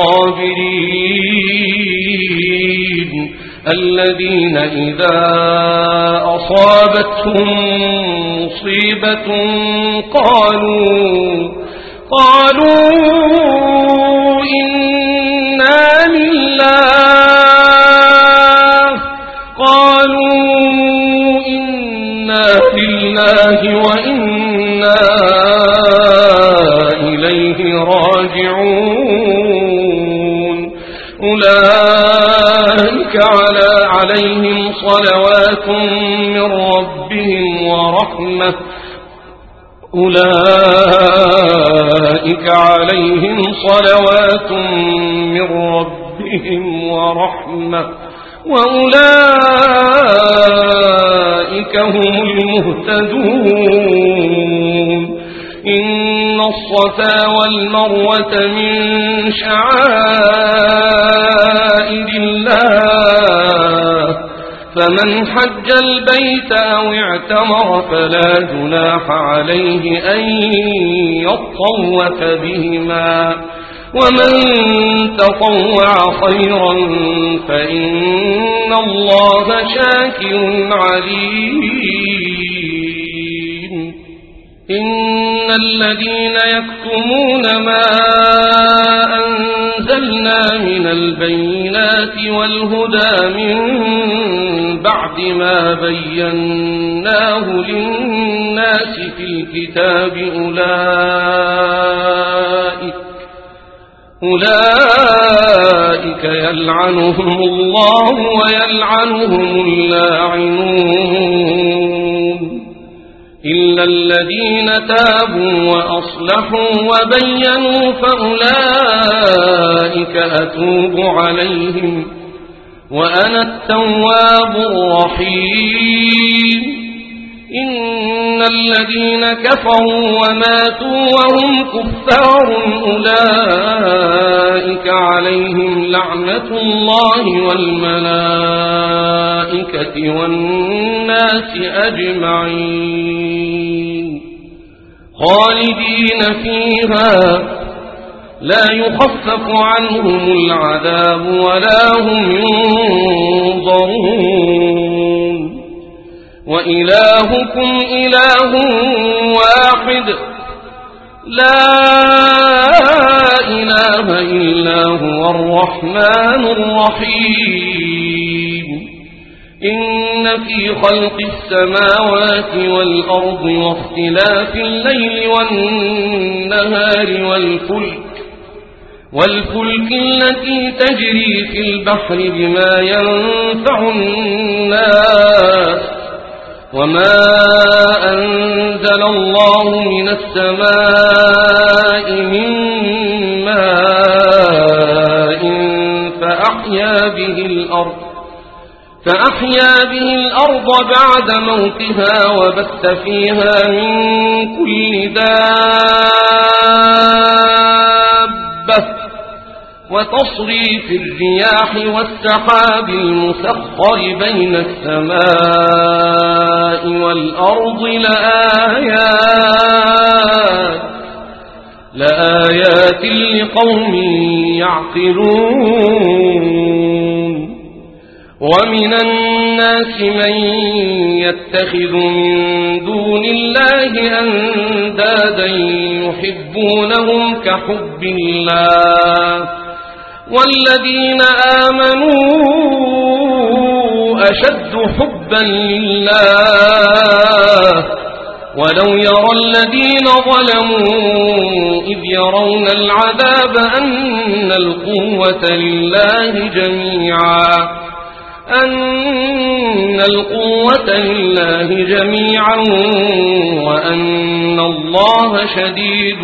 الصابرين الذين إذا أصابتهم مصيبة قالوا قالوا إنا لله قالوا إنا لله وإنا إليه راجعون. أولئك على عليهم صلوات من ربهم ورحمة أولئك عليهم صلوات من ربهم ورحمة وأولئك هم المهتدون. إن الصفا والمروة من شعائر الله فمن حج البيت أو اعتمر فلا جناح عليه أن يطوف بهما ومن تطوع خيرا فإن الله شاكر عليم. إن الذين يكتمون ما أنزلنا من البينات والهدى من بعد ما بيناه للناس في الكتاب أولئك أولئك يلعنهم الله ويلعنهم اللاعنون إلا الذين تابوا وأصلحوا وبينوا فأولئك أتوب عليهم وأنا التواب الرحيم. إن الذين كفروا وماتوا وهم كفار أولئك عليهم لعنة الله والملائكة والناس أجمعين خالدين فيها لا يخفف عنهم العذاب ولا هم ينظرون. وإلهكم إله واحد لا إله إلا هو الرحمن الرحيم. إن في خلق السماوات والأرض واختلاف الليل والنهار والفلك والفلك التي تجري في البحر بما ينفع الناس وما أنزل الله من السماء من ماء فأحيا به الأرض فأحيا به الأرض بعد موتها وبث فيها من كل دابة وتصريف الرياح والسحاب المسخر بين السماء والأرض لآيات لآيات لقوم يعقلون. ومن الناس من يتخذ من دون الله أندادا يحبونهم كحب الله والذين آمنوا أشد حبا لله ولو يرى الذين ظلموا إذ يرون العذاب أن القوة لله جميعا أن القوة لله جميعا وأن الله شديد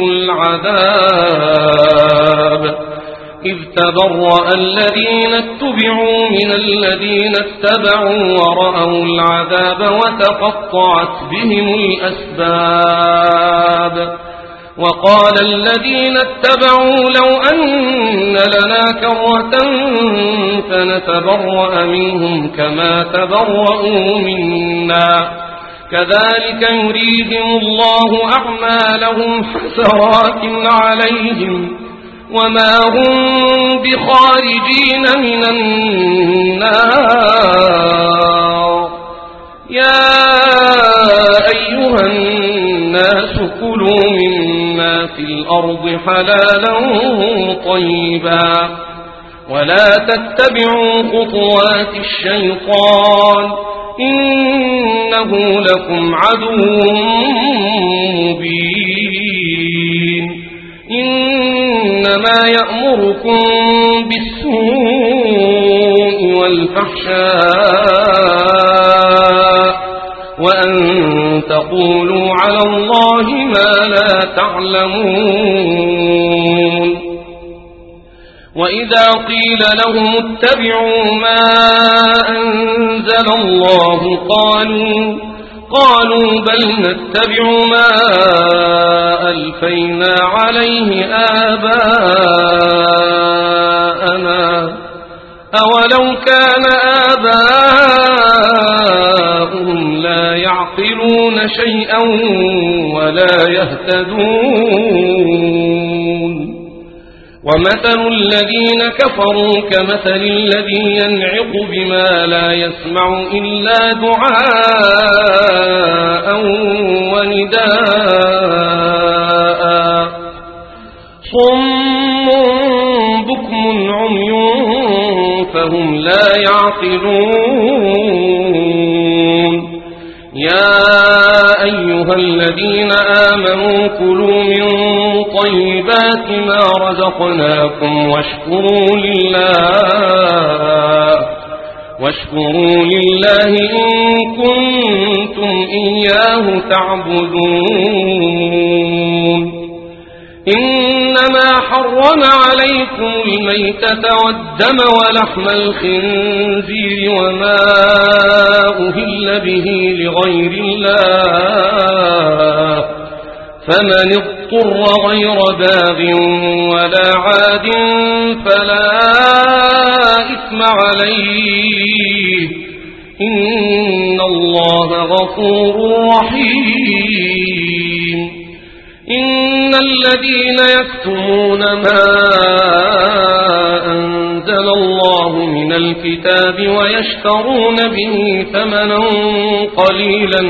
العذاب. إذ تبرأ الذين اتبعوا من الذين اتبعوا ورأوا العذاب وتقطعت بهم الأسباب. وقال الذين اتبعوا لو أن لنا كرة فنتبرأ منهم كما تبرأوا منا كذلك يريهم الله أعمالهم حسرات عليهم وما هم بخارجين من النار. يا أيها الناس كلوا مما في الأرض حلالا طيبا ولا تتبعوا خطوات الشيطان إنه لكم عدو مبين. إنما يأمركم بالسوء والفحشاء وأن تقولوا على الله ما لا تعلمون. وإذا قيل لهم اتبعوا ما أنزل الله قالوا قالوا بل نتبع ما ألفينا عليه آباءنا أولو كان آباؤهم لا يعقلون شيئا ولا يهتدون ومثل الذين كفروا كمثل الذي ينعق بما لا يسمع إلا دعاء ونداء صم بكم عمي فهم لا يعقلون يا أيها الذين آمنوا كلوا من طيبات ما رزقناكم واشكروا لله واشكروا لله إن كنتم إياه تعبدون إنما حرم عليكم الميتة والدم ولحم الخنزير وما أهل به لغير الله فمن اضطر غير باغ ولا عاد فلا إثم عليه إن الله غفور رحيم إن الذين يكتمون ما أنزل الله من الكتاب ويشترون به ثمنا قليلا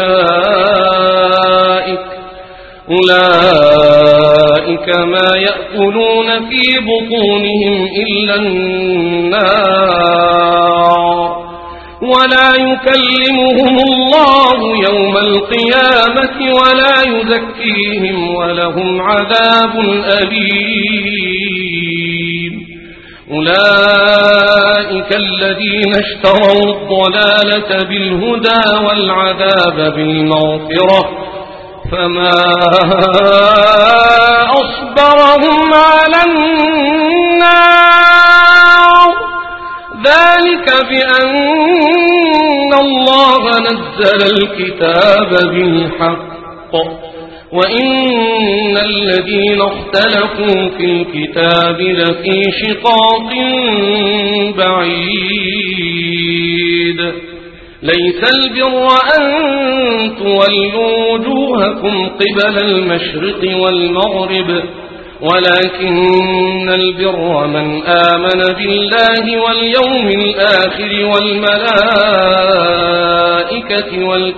أولئك أولئك ما يأكلون في بطونهم إلا النار ولا يكلمهم الله يوم القيامة ولا يزكيهم ولهم عذاب أليم أولئك الذين اشتروا الضلالة بالهدى والعذاب بالمغفرة فما أصبرهم على النار ذلك بأن الله نزل الكتاب بالحق وإن الذين اختلفوا في الكتاب لفي شقاق بعيد ليس البر أن تولوا وجوهكم قبل المشرق والمغرب ولكن البر من آمن بالله واليوم الآخر والملائكة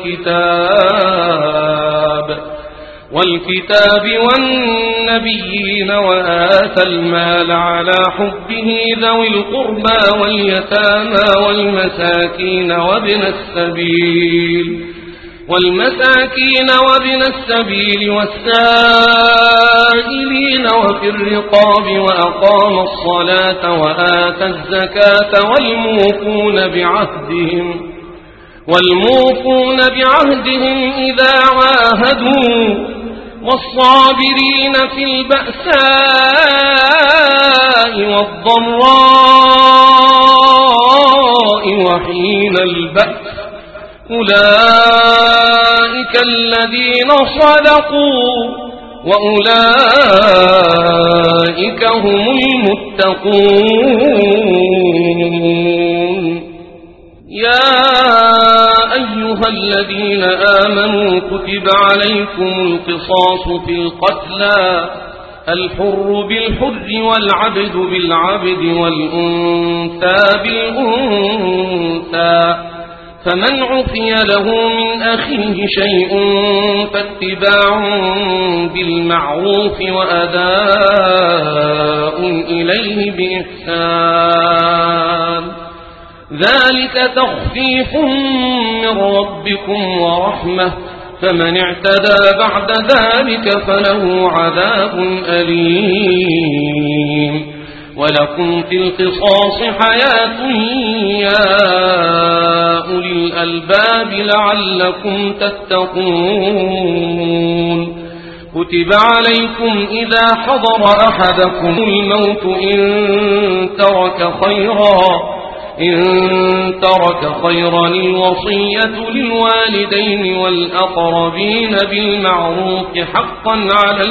والكتاب والكتاب والنبيين وآتى المال على حبه ذوي القربى واليتامى والمساكين وابن السبيل والمساكين وابن السبيل والسائلين وفي الرقاب وأقام الصلاة وآتى الزكاة والموفون بعهدهم والموفون بعهدهم إذا عاهدوا والصابرين في البأساء والضراء وحين البأس أولئك الذين صدقوا وأولئك هم المتقون يا أيها الذين آمنوا كتب عليكم القصاص في القتلى الحر بالحر والعبد بالعبد والأنثى بالأنثى فمن عفي له من أخيه شيء فاتباع بالمعروف وأداء إليه بإحسان ذلك تخفيف من ربكم ورحمة فمن اعتدى بعد ذلك فله عذاب أليم ولكم في القصاص حياة يا أولي الألباب لعلكم تتقون كتب عليكم إذا حضر أحدكم الموت إن ترك خيرا إن ترك خيرا الوصية للوالدين والأقربين بالمعروف حقا على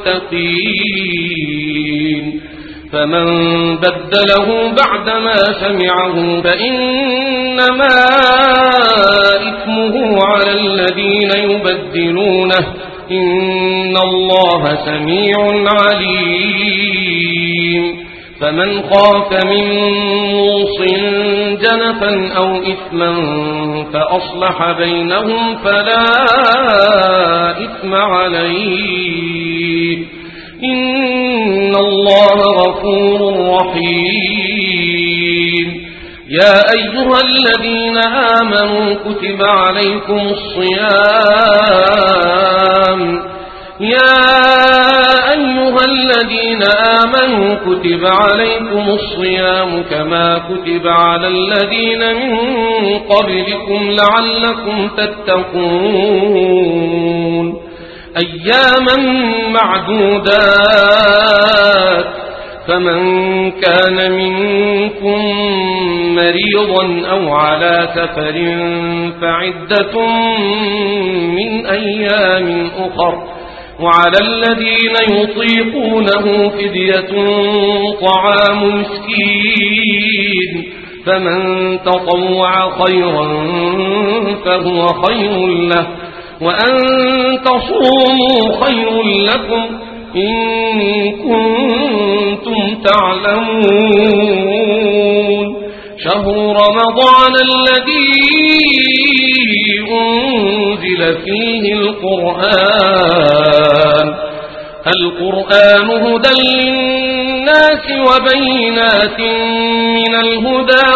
المتقين فمن بدله بعدما سمعه فإنما إثمه على الذين يبدلونه إن الله سميع عليم فمن خاف من موص جنفا أو إثما فأصلح بينهم فلا إثم عليه إن الله غفور رحيم يا أيها الذين آمنوا كتب عليكم الصيام يا أيها الذين آمنوا كتب عليكم الصيام كما كتب على الذين من قبلكم لعلكم تتقون أياما معدودات فمن كان منكم مريضا أو على سفر فعدة من أيام أخر وعلى الذين يطيقونه فدية طعام مسكين فمن تطوع خيرا فهو خير له وأن تصوموا خير لكم إن كنتم تعلمون شهر رمضان الذي أنزل فيه القرآن القرآن هدى للناس وبينات من الهدى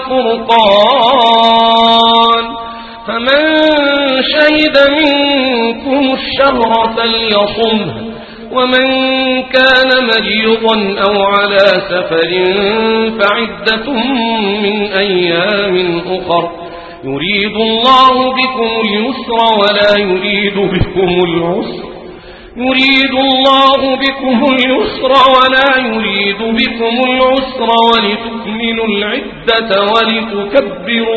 والفرقان فمن شهد منكم الشهر فليصمه ومن كان مريضا أو على سفر فعدة من أيام أخر يريد الله بكم اليسر ولا يريد بكم العسر يريد الله بكم اليسر ولا يريد بكم العسر ولتكملوا العدة ولتكبروا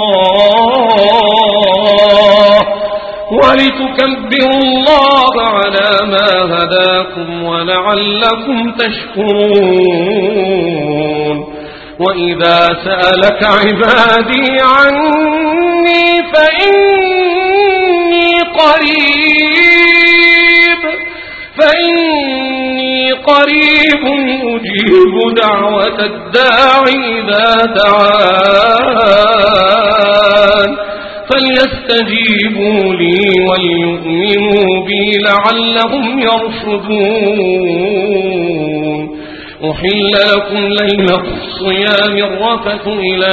الله ولتكبروا الله على ما هداكم ولعلكم تشكرون وإذا سألك عبادي عني فإني قريب فإني قريب أجيب دعوة الداعي إذا دعان فليستجيبوا لي وليؤمنوا بي لعلهم يرشدون أحل لكم ليلة الصيام الرفث إلى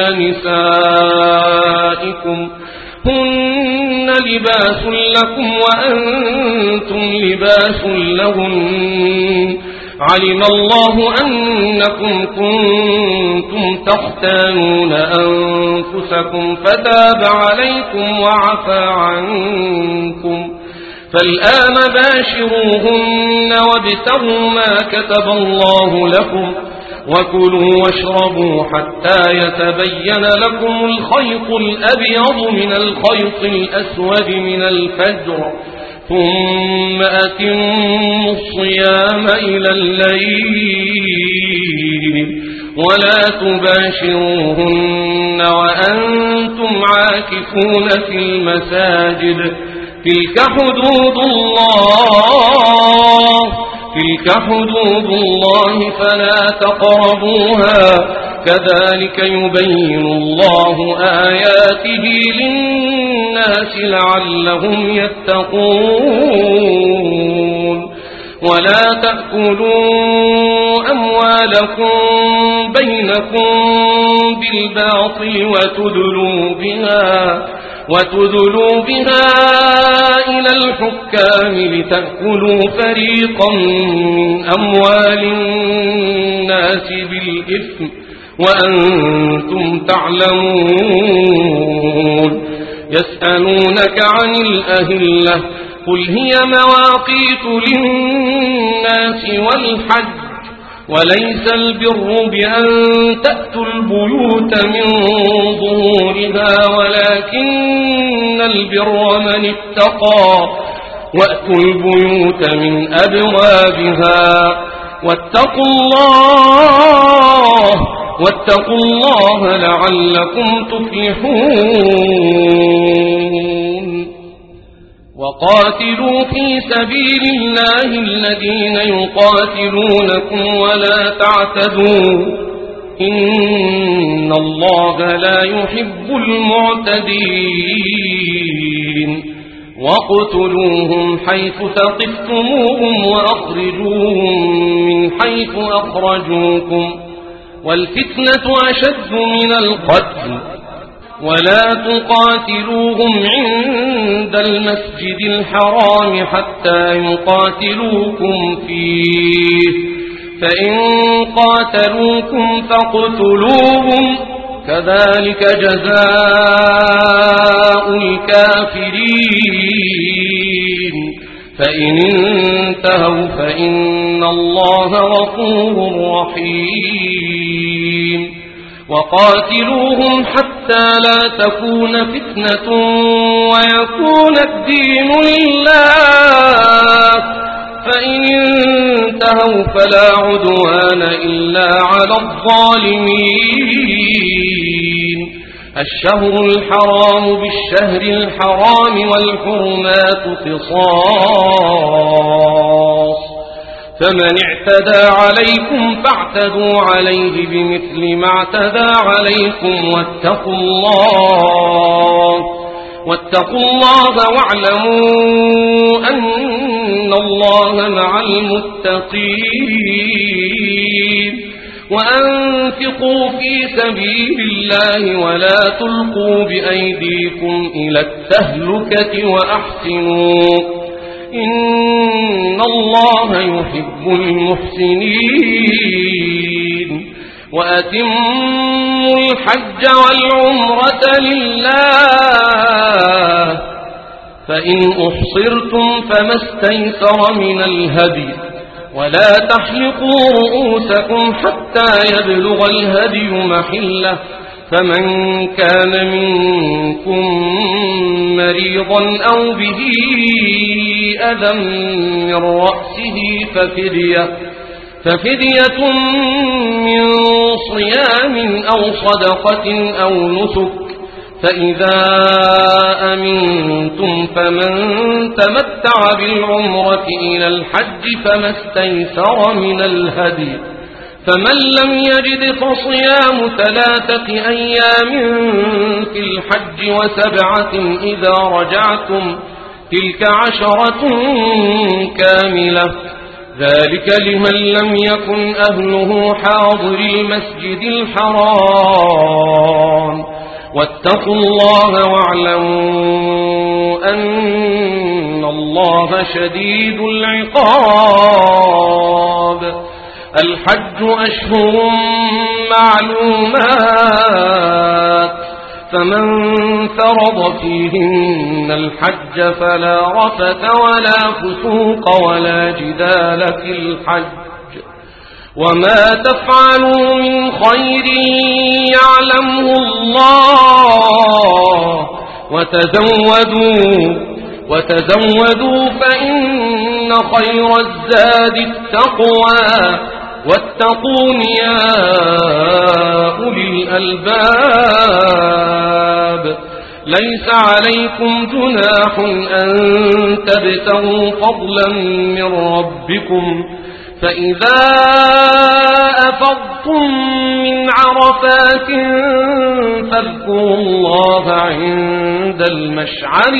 نسائكم هن لباس لكم وأنتم لباس لهن علم الله أنكم كنتم تختانون أنفسكم فتاب عليكم وعفى عنكم فالآن باشروهن وابتغوا ما كتب الله لكم وكلوا واشربوا حتى يتبين لكم الخيط الأبيض من الخيط الأسود من الفجر ثم أتموا الصيام إلى الليل ولا تباشروهن وأنتم عاكفون في المساجد تلك حدود الله تلك حدود الله فلا تقربوها كذلك يبين الله آياته للناس لعلهم يتقون ولا تأكلوا أموالكم بينكم بالباطل وتدلوا بها وتدلوا بها إلى الحكام لتأكلوا فريقا من أموال الناس بالإثم وأنتم تعلمون يسألونك عن الأهلة قل هي مواقيت للناس والحج وليس البر بأن تأتوا البيوت من ظهورها ولكن البر من اتقى وأتوا البيوت من أبوابها واتقوا الله واتقوا الله لعلكم تفلحون وقاتلوا في سبيل الله الذين يقاتلونكم ولا تعتدوا إن الله لا يحب المعتدين واقتلوهم حيث ثقفتموهم وأخرجوهم من حيث أخرجوكم والفتنة أشد من القتل ولا تقاتلوهم عند المسجد الحرام حتى يقاتلوكم فيه فإن قاتلوكم فاقتلوهم كذلك جزاء الكافرين فإن انتهوا فإن الله غفور رحيم وقاتلوهم حتى لا تكون فتنة ويكون الدين لله فإن انتهوا فلا عدوان إلا على الظالمين الشهر الحرام بالشهر الحرام والحرمات قصاص فمن اعتدى عليكم فاعتدوا عليه بمثل ما اعتدى عليكم واتقوا الله واتقوا الله واعلموا أن الله مع المتقين وأنفقوا في سبيل الله ولا تلقوا بأيديكم إلى التهلكة وأحسنوا إن الله يحب المحسنين وأتموا الحج والعمرة لله فإن أحصرتم فما استيسر من الهدي ولا تحلقوا رؤوسكم حتى يبلغ الهدي محله فمن كان منكم مريضا أو به أذى من رأسه ففدية ففدية من صيام أو صدقة أو نسك فإذا أمنتم فمن تمتع بالعمرة إلى الحج فما استيسر من الهدي فمن لم يجد فصيام ثلاثة أيام في الحج وسبعة إذا رجعتم تلك عشرة كاملة ذلك لمن لم يكن أهله حاضر المسجد الحرام واتقوا الله واعلموا أن الله شديد العقاب الحج أشهر معلومات فمن فرض فيهن الحج فلا رفث ولا فسوق ولا جدال في الحج وما تفعلوا من خير يعلمه الله وتزودوا وتزودوا فإن خير الزاد التقوى واتقون يا أولي الألباب ليس عليكم جناح أن تبتغوا فضلا من ربكم فإذا أفضتم من عرفات فاذكروا الله عند المشعر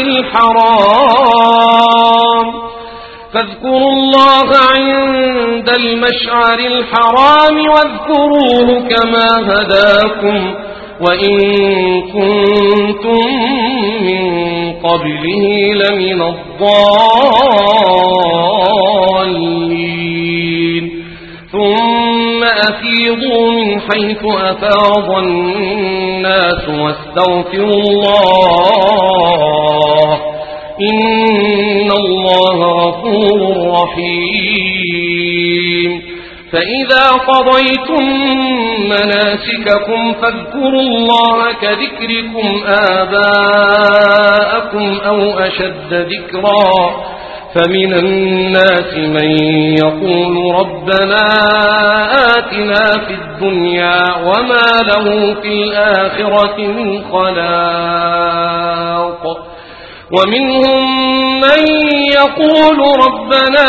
الحرام فاذكروا الله عند المشعر الحرام واذكروه كما هداكم وإن كنتم من قبله لمن الضالين ثم أفيضوا من حيث أفاض الناس واستغفروا الله إن الله غفور رحيم فإذا قضيتم مناسككم فاذكروا الله كذكركم آباءكم أو أشد ذكرا فمن الناس من يقول ربنا آتنا في الدنيا وما له في الآخرة من خلاق ومنهم من يقول ربنا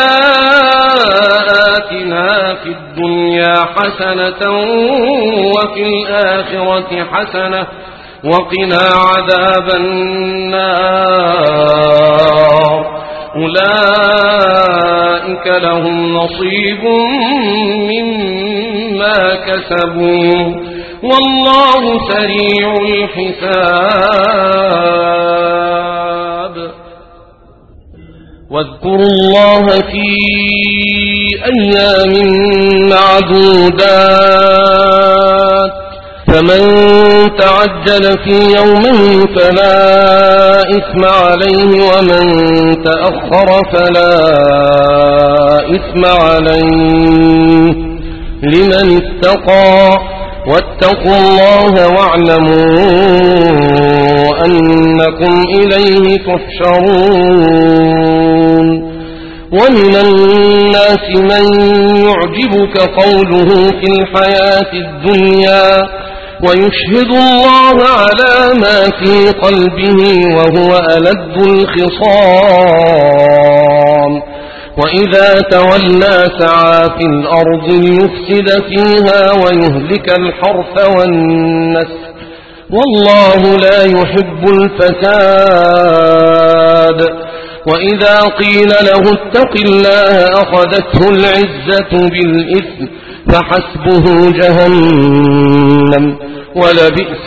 آتنا في الدنيا حسنة وفي الآخرة حسنة وقنا عذاب النار أولئك لهم نصيب مما كسبوا والله سريع الحساب واذكروا الله في أيام معدودات فمن تعجل في يومين فلا إثم عليه ومن تأخر فلا إثم عليه لمن اتقى واتقوا الله واعلموا أنكم إليه تحشرون ومن الناس من يعجبك قوله في الحياة الدنيا ويشهد الله على ما في قلبه وهو ألد الخصام وإذا تولى سعى في الأرض ليفسد فيها ويهلك الحرث والنسل والله لا يحب الفساد وإذا قيل له اتق الله أخذته العزة بالإثم فحسبه جهنم ولبئس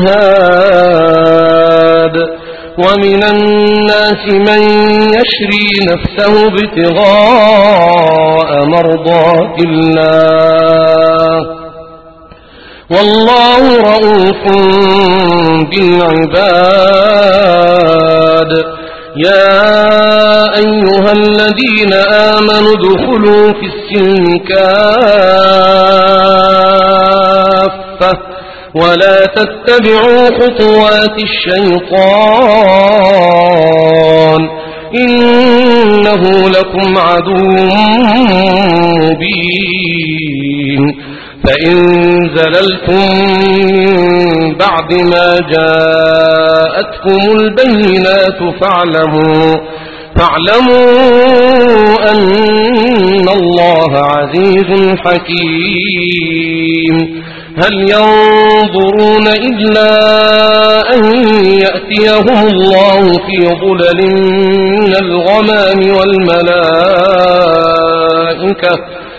المهاد ومن الناس من يشري نفسه ابتغاء مرضات الله والله رؤوف بالعباد يا أيها الذين آمنوا ادخلوا في السلم كافة ولا تتبعوا خطوات الشيطان إنه لكم عدو مبين فإن زللتم من بعد ما جاءتكم البينات فاعلموا فاعلموا أن الله عزيز حكيم هل ينظرون إلا أن يأتيهم الله في ظلل من الغمام والملائكة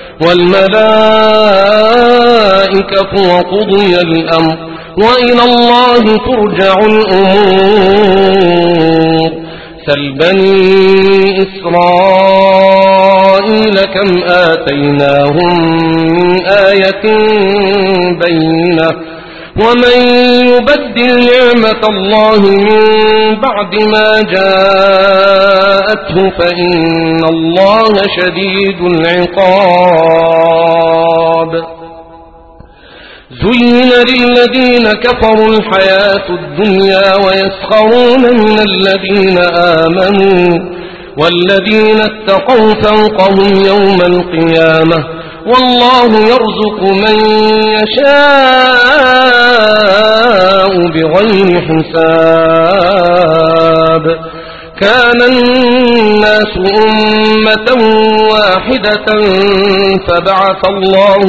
والملائكة وقضي الأمر وإلى الله ترجع الأمور سل بني إسرائيل كم آتيناهم من آية بينة ومن يبدل نعمة الله من بعد ما جاءته فإن الله شديد العقاب زين للذين كفروا الحياة الدنيا ويسخرون من الذين آمنوا والذين اتقوا فوقهم يوم القيامة والله يرزق من يشاء بغير حساب كان الناس أمة واحدة فبعث الله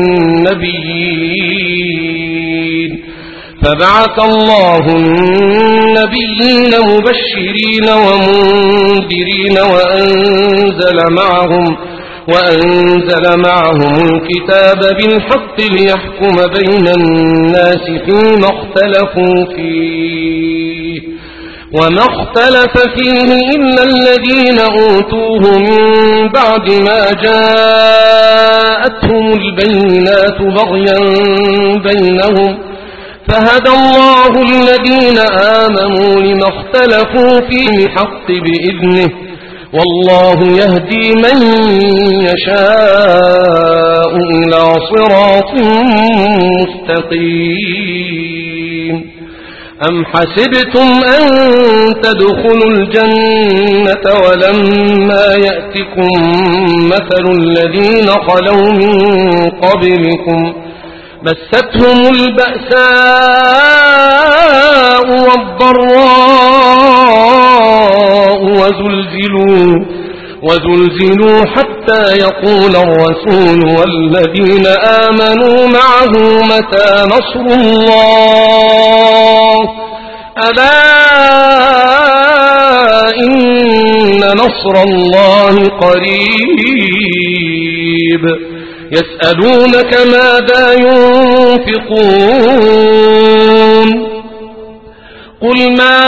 النبيين فبعث الله النبيين مبشرين ومنذرين وأنزل معهم وأنزل معهم الكتاب بالحق ليحكم بين الناس فيما اختلفوا فيه وما اختلف فيه إلا الذين أوتوه من بعد ما جاءتهم البينات بغيا بينهم فهدى الله الذين آمنوا لما اختلفوا فيه الحق بإذنه والله يهدي من يشاء إلى صراط مستقيم. أم حسبتم أن تدخلوا الجنة ولما يأتكم مثل الذين خلوا من قبلكم مستهم البأساء والضراء وزلزلوا, وزلزلوا حتى يقول الرسول والذين آمنوا معه متى نصر الله ألا إن نصر الله قريب. يسألونك ماذا ينفقون قل ما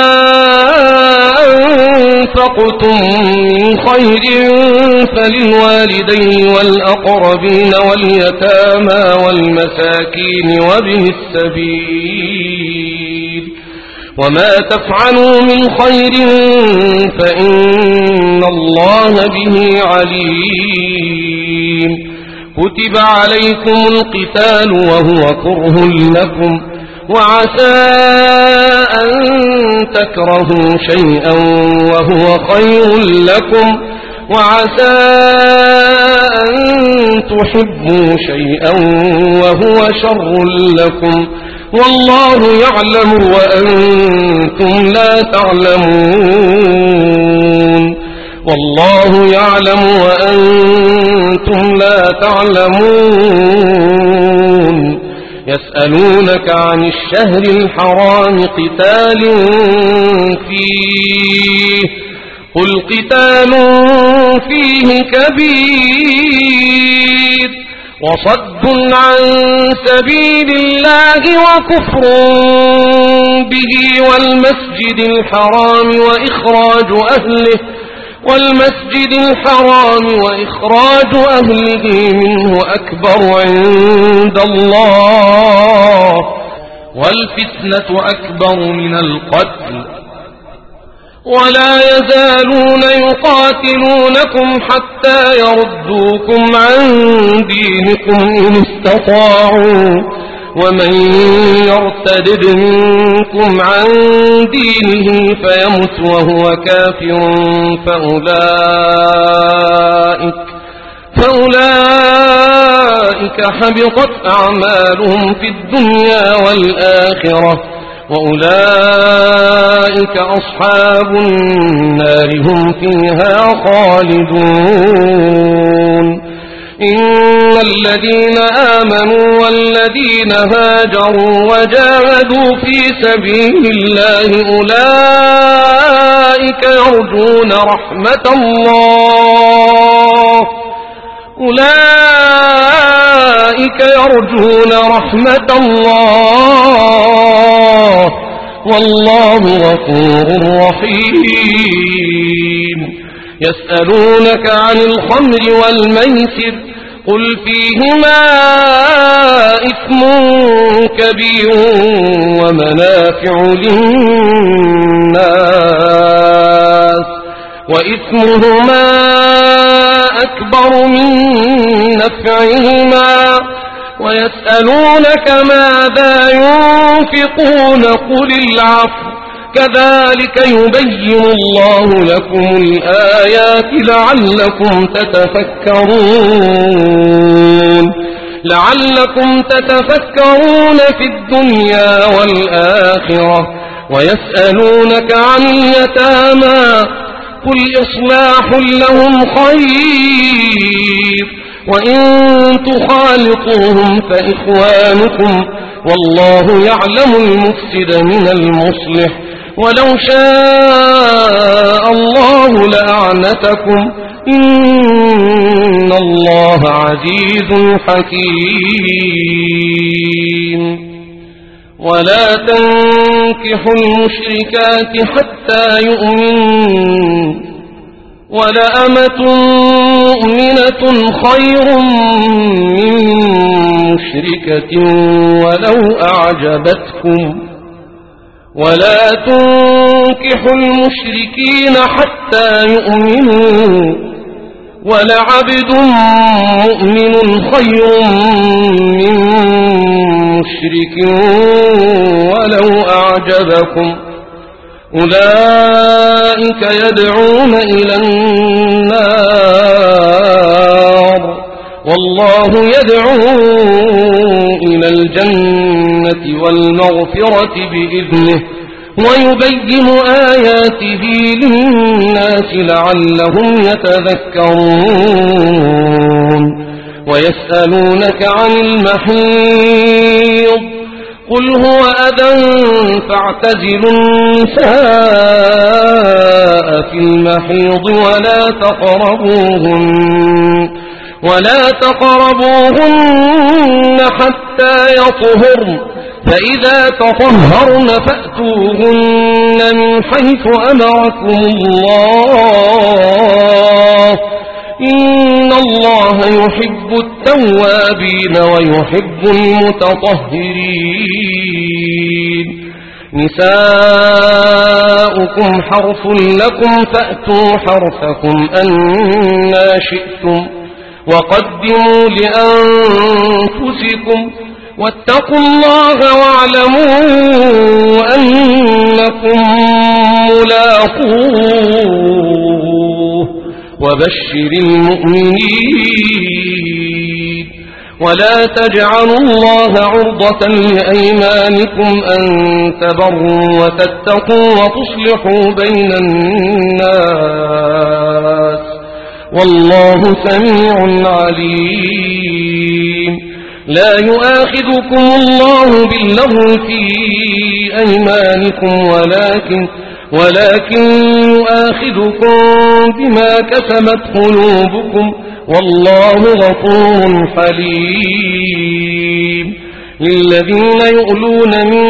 أنفقتم من خير فللوالدين والأقربين واليتامى والمساكين وابن السبيل وما تفعلوا من خير فإن الله به عليم. كتب عليكم القتال وهو كره لكم وعسى أن تكرهوا شيئا وهو خير لكم وعسى أن تحبوا شيئا وهو شر لكم والله يعلم وأنتم لا تعلمون والله يعلم وأنتم لا تعلمون. يسألونك عن الشهر الحرام قتال فيه قل قتال فيه كبير وصد عن سبيل الله وكفر به والمسجد الحرام وإخراج أهله والمسجد الحرام وإخراج أهله منه أكبر عند الله والفتنة أكبر من القتل ولا يزالون يقاتلونكم حتى يردوكم عن دينكم إن استطاعوا ومن يرتد منكم عن دينه فيمت وهو كافر فأولئك, فأولئك حبطت أعمالهم في الدنيا والآخرة وأولئك أصحاب النار هم فيها خالدون. إن الذين آمنوا والذين هاجروا وجاهدوا في سبيل الله أولئك يرجون رحمة الله أولئك يرجون رحمة الله والله غفور رحيم. يسألونك عن الخمر والميسر قل فيهما إثم كبير ومنافع للناس وإثمهما أكبر من نفعهما ويسألونك ماذا ينفقون قل العفو كذلك يبين الله لكم الآيات لعلكم تتفكرون لعلكم تتفكرون في الدنيا والآخرة. ويسألونك عن اليتامى قل إصلاح لهم خير وإن تخالطوهم فإخوانكم والله يعلم المفسد من المصلح ولو شاء الله لأعنتكم إن الله عزيز حكيم. ولا تنكحوا المشركات حتى يؤمنوا ولأمة مؤمنة خير من مشركة ولو أعجبتكم ولا تنكحوا المشركين حتى يؤمنوا ولعبد مؤمن خير من مشرك ولو أعجبكم أولئك يدعون إلى النار والله يدعو إلى الجنة والمغفرة بإذنه ويبين آياته للناس لعلهم يتذكرون ويسألونك عن المحيض قل هو أذى فاعتزلوا النساء في المحيض ولا تقربوهن ولا تقربوهن حتى يطهرن فإذا تطهرن فأتوهن من حيث أمركم الله إن الله يحب التوابين ويحب المتطهرين نساؤكم حرث لكم فأتوا حرثكم أنى شئتم وقدموا لأنفسكم واتقوا الله واعلموا أنكم ملاقوه وبشر المؤمنين ولا تجعلوا الله عرضة لأيمانكم أن تبروا وتتقوا وتصلحوا بين الناس والله سميع عليم لا يؤاخذكم الله باللغو في أيمانكم ولكن ولكن يؤاخذكم بما كسبت قلوبكم والله غفور حليم للذين يؤلون من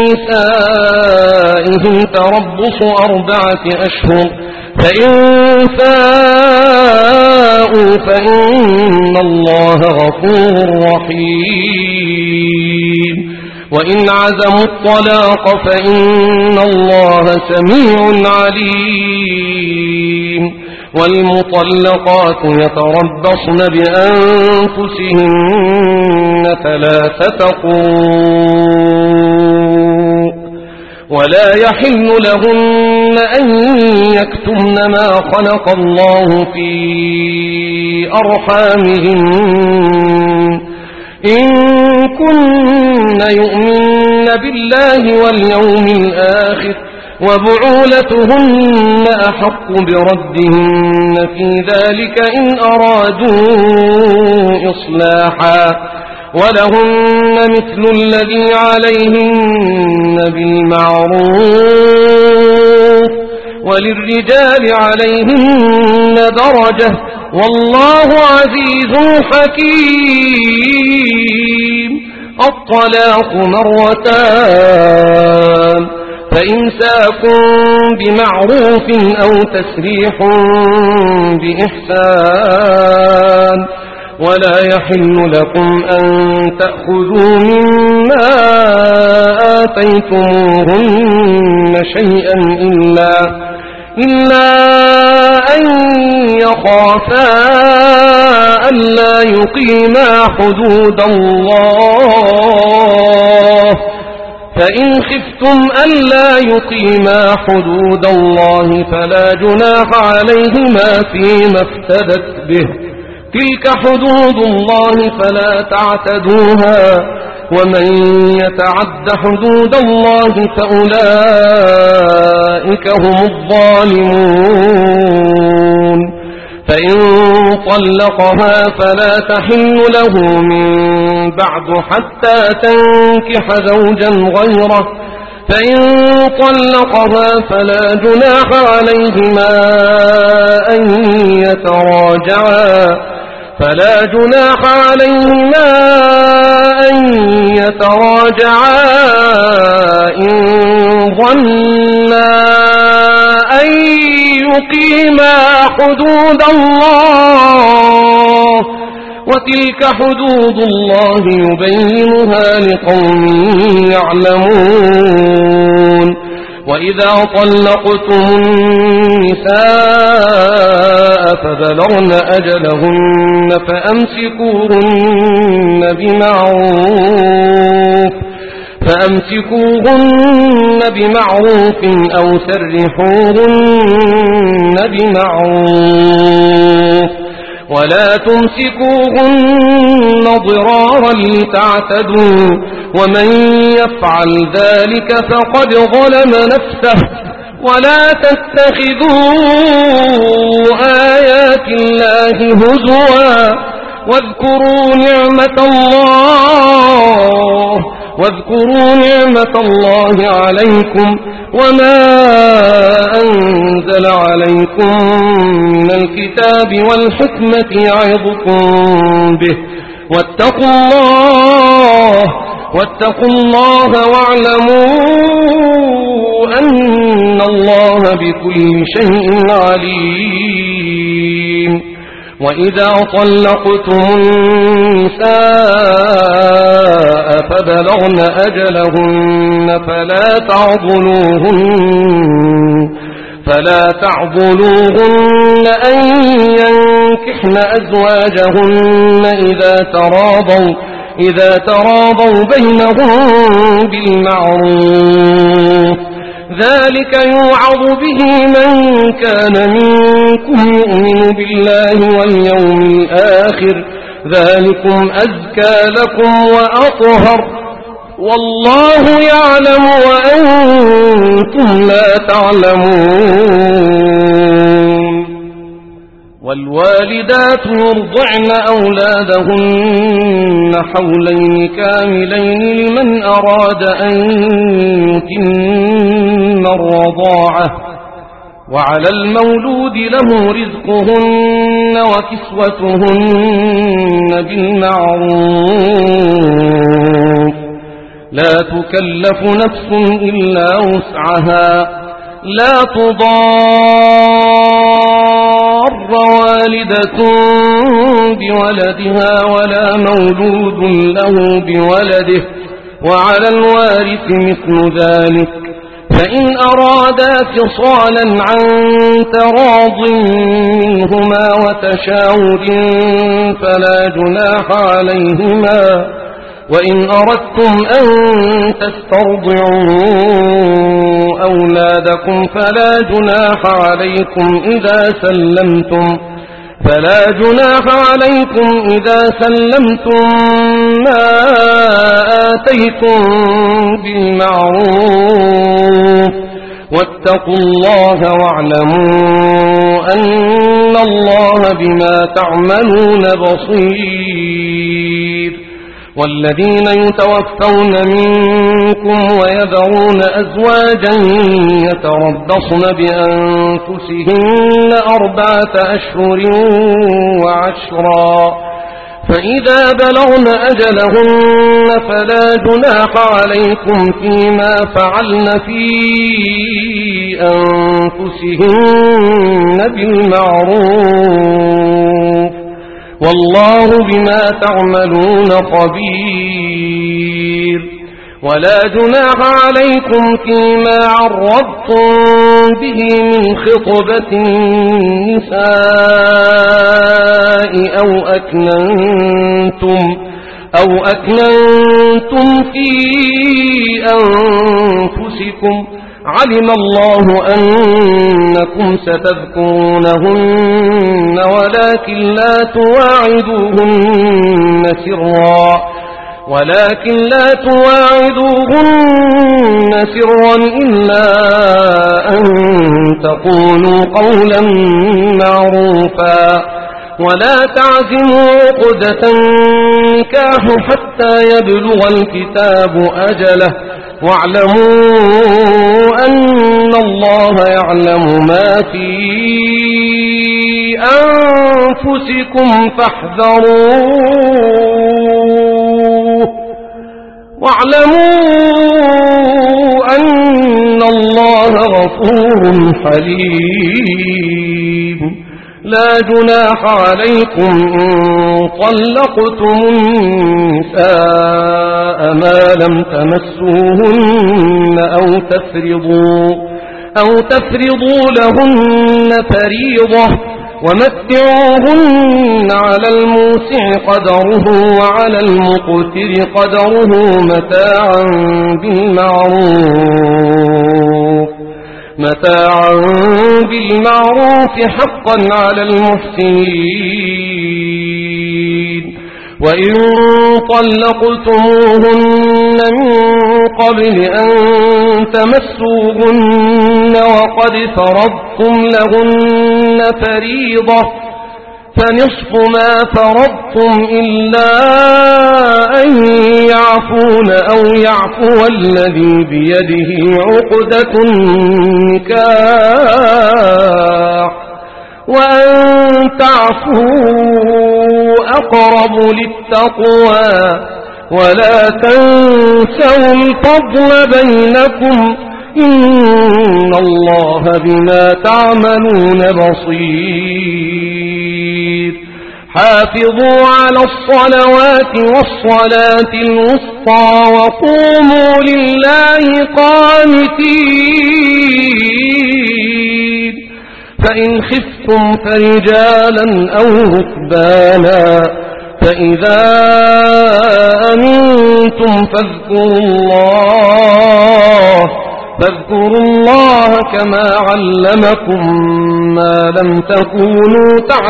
نسائهم تربص أربعة أشهر فإن فاءوا فإن الله غفور رحيم وإن عزموا الطلاق فإن الله سميع عليم والمطلقات يتربصن بأنفسهن ثلاثة قروء ولا يحل لهن أن يكتمن ما خلق الله في أرحامهن إن كن يؤمن بالله واليوم الآخر وبعولتهن أحق بردهن في ذلك إن أرادوا إصلاحا ولهن مثل الذي عليهن بالمعروف وللرجال عليهن درجة والله عزيز حكيم الطلاق مرتان فإمساك بمعروف أو تسريح بإحسان ولا يحل لكم أن تأخذوا مما آتيتموهن شيئا إلا إلا أن يخافا ألا يقيما حدود الله فإن خفتم ألا يقيما حدود الله فلا جناح عليهما فيما افتدت به تلك حدود الله فلا تعتدوها ومن يتعد حدود الله فأولئك هم الظالمون فإن طلقها فلا تحل له من بعد حتى تنكح زوجا غيره فإن طلقها فلا جناح عليهما أن يتراجعا فلا جناح عليهما أن يتراجعا إن ظنا أن يقيما حدود الله وتلك حدود الله يبينها لقوم يعلمون وإذا طلقتم النساء فبلغن أجلهن فأمسكوهن بمعروف فأمسكوهن بمعروف أو سرحوهن بمعروف ولا تمسكوهن ضرارا لتعتدوا ومن يفعل ذلك فقد ظلم نفسه ولا تتخذوا آيات الله هزوا واذكروا نعمة الله واذكروا نعمة الله عليكم وما أنزل عليكم من الكتاب والحكمة يعظكم به واتقوا الله واتقوا الله واعلموا أن الله بكل شيء عليم وإذا طلقتم النساء فبلغن أجلهن فلا تعضلوهن فلا تعضلوهن أن ينكحن أزواجهن إذا تراضوا إذا تراضوا بينهم بالمعروف ذلك يوعظ به من كان منكم يؤمن بالله واليوم الآخر ذلكم أزكى لكم وأطهر والله يعلم وأنتم لا تعلمون والوالدات يرضعن أولادهن حولين كاملين لمن أراد أن يتم الرضاعة وعلى المولود له رزقهن وكسوتهن بالمعروف لا تكلف نفس إلا وسعها لا تضار والدة بولدها ولا مولود له بولده وعلى الوارث مثل ذلك فإن أرادا فصالا عن تراض منهما وتشاور فلا جناح عليهما وإن أردتم أن تسترضعوا أولادكم فلا جناح عليكم إذا سلمتم فلا جناح عليكم إذا سلمتم ما آتيتم بالمعروف واتقوا الله واعلموا أن الله بما تعملون بصير والذين يتوفون منكم ويذرون أزواجا يتربصن بأنفسهن أربعة أشهر وعشرا فإذا بلغن أجلهن فلا جناح عليكم فيما فعلن في أنفسهن بالمعروف والله بما تعملون خبير ولا جناح عليكم فيما عرضتم به من خطبة النساء أو أكننتم أو أكننتم في أنفسكم علم الله أنكم ستذكرونهن ولكن لا تواعدوهن سرا ولكن لا تواعدوهن سرا إلا أن تقولوا قولا معروفا ولا تعزموا عقدة النكاح حتى يبلغ الكتاب أجله واعلموا أن الله يعلم ما في أنفسكم فاحذروه واعلموا أن الله غفور حليم لا جناح عليكم إن طلقتم النساء ما لم تمسوهن أو تفرضوا, أو تفرضوا لهن فريضة ومتعوهن على الموسع قدره وعلى المقتر قدره متاعا بالمعروف متاعا بالمعروف حقا على المحسنين. وإن طلقتموهن من قبل أن تمسوهن وقد فرضتم لهن فريضة فنصف ما فرضتم إلا أن يعفون أو يعفو الذي بيده عقدة النكاح وأن تعفوا أقرب للتقوى ولا تنسوا الفضل بينكم إن الله بما تعملون بصير. حافظوا على الصلوات والصلاة الوسطى وقوموا لله قانتين. فإن خفتم فرجالا أو ركبانا فإذا أمنتم فاذكروا الله فاذكروا الله كما علمكم ما لم تكونوا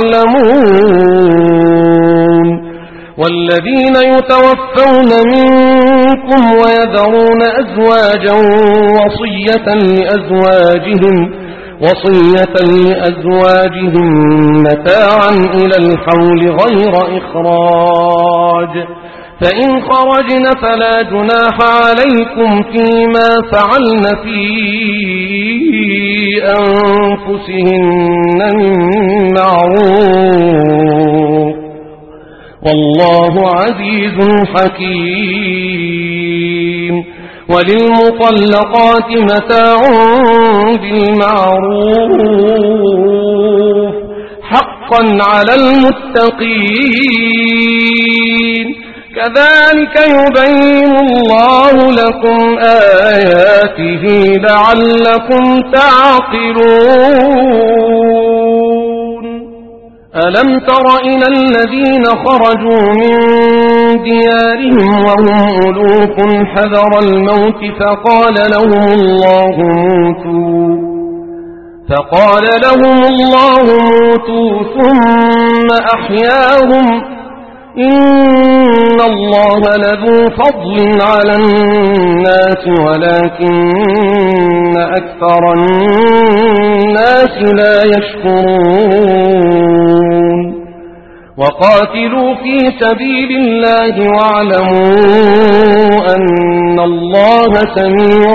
تعلمون. والذين يتوفون منكم ويذرون أزواجا وصية لأزواجهم وصية لأزواجهم متاعا إلى الحول غير إخراج فإن خرجن فلا جناح عليكم فيما فعلن في أنفسهن من معروف والله عزيز حكيم. وللمطلقات متاع بالمعروف حقا على المتقين. كذلك يبين الله لكم آياته لعلكم تعقلون. ألم تر إلى الذين خرجوا من ديارهم وهم ألوف حذر الموت فقال لهم الله موتوا فقال لهم الله موتوا ثم أحياهم إن الله لذو فضل على الناس ولكن أكثر الناس لا يشكرون. وقاتلوا في سبيل الله واعلموا أن الله سميع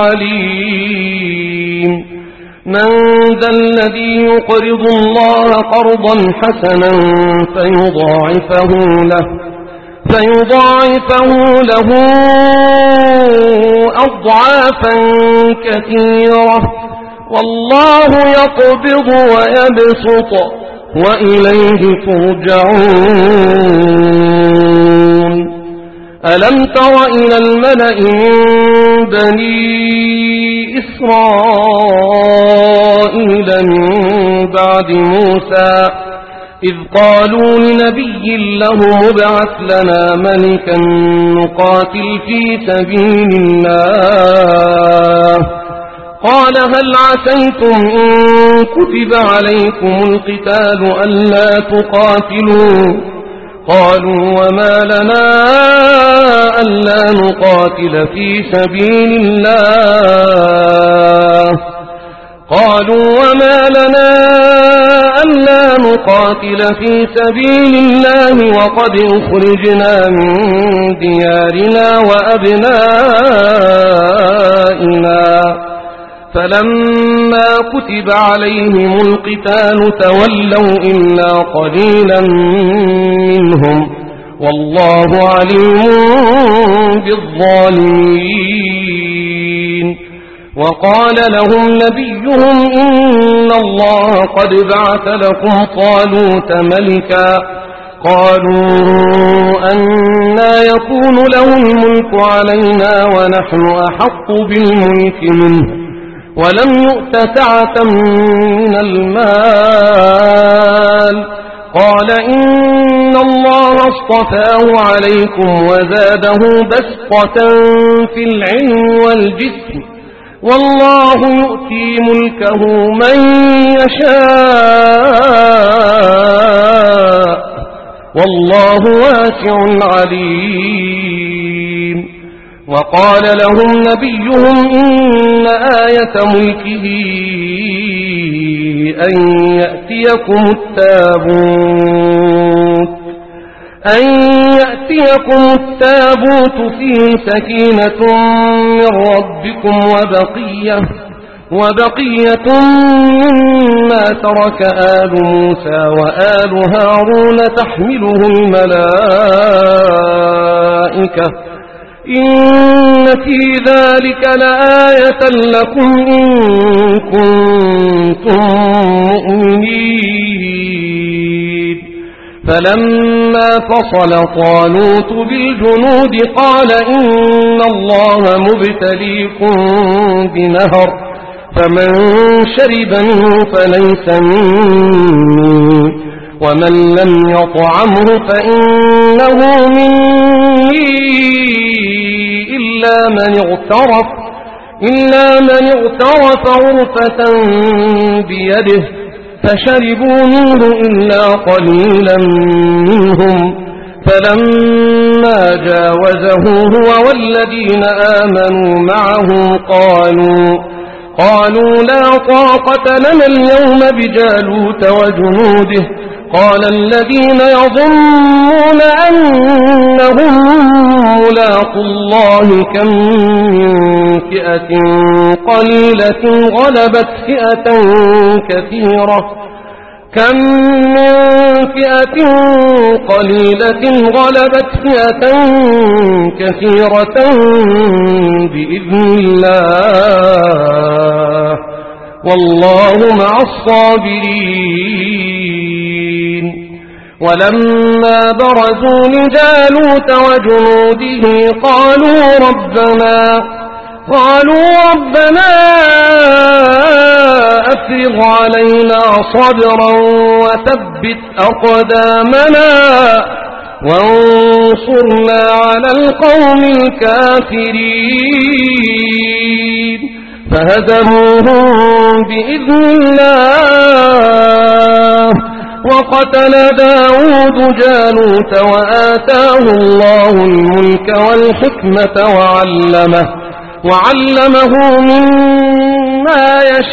عليم. من ذا الذي يقرض الله قرضا حسنا فيضاعفه له فيضاعفه له أضعافا كثيرة والله يقبض ويبسط وإليه ترجعون. ألم تر إلى الملأ من بني إسرائيل من بعد موسى إذ قالوا لنبي له ابعث لنا ملكا نقاتل في سبيل الله قال هل عسيتم إن كتب عليكم القتال ألا تقاتلوا قالوا وما لنا ألا نقاتل في سبيل الله قالوا وما لنا ألا نقاتل في سبيل الله وقد أخرجنا من ديارنا وأبنائنا فلما كتب عليهم القتال تولوا إلا قليلا منهم والله عليم بالظالمين. وقال لهم نبيهم إن الله قد بعث لكم طالوت ملكا قالوا أنا أنا يكون له الملك علينا ونحن أحق بالملك منه ولم يؤت سعة من المال. قال إن الله اصطفاه عليكم وزاده بسطة في العلم والجسم والله يؤتي ملكه من يشاء والله واسع عليم. وقال لهم نبيهم إن آية ملكه أن يأتيكم التابوت أن يأتيكم التابوت فيه سكينة من ربكم وبقية وبقية مما ترك آل موسى وآل هارون تحمله الملائكة إن في ذلك لآية لكم إن كنتم مؤمنين. فلما فصل طالوت بالجنود قال إن الله مبتليكم بنهر فمن شرب منه فليس مني ومن لم يطعمه فإنه مني إلا من اغترف إلا من اغترف غرفة بيده فشربوا منه إلا قليلا منهم. فلما جاوزه هو والذين آمنوا معه قالوا قالوا لا طاقة لنا اليوم بجالوت وجنوده. قال الذين يظنون أنهم ملاقوا الله كم من فئة قليلة غلبت فئة كثيرة كم من فئة قليلة غلبت فئة كثيرة بإذن الله والله مع الصابرين. ولما برزوا لجالوت وجنوده قالوا ربنا قالوا ربنا أفرغ علينا صبرا وثبت أقدامنا وانصرنا على القوم الكافرين. فهزموهم بإذن الله وقتل داود جالوت وآتاه الله الملك والحكمة وعلمه وعلمه مما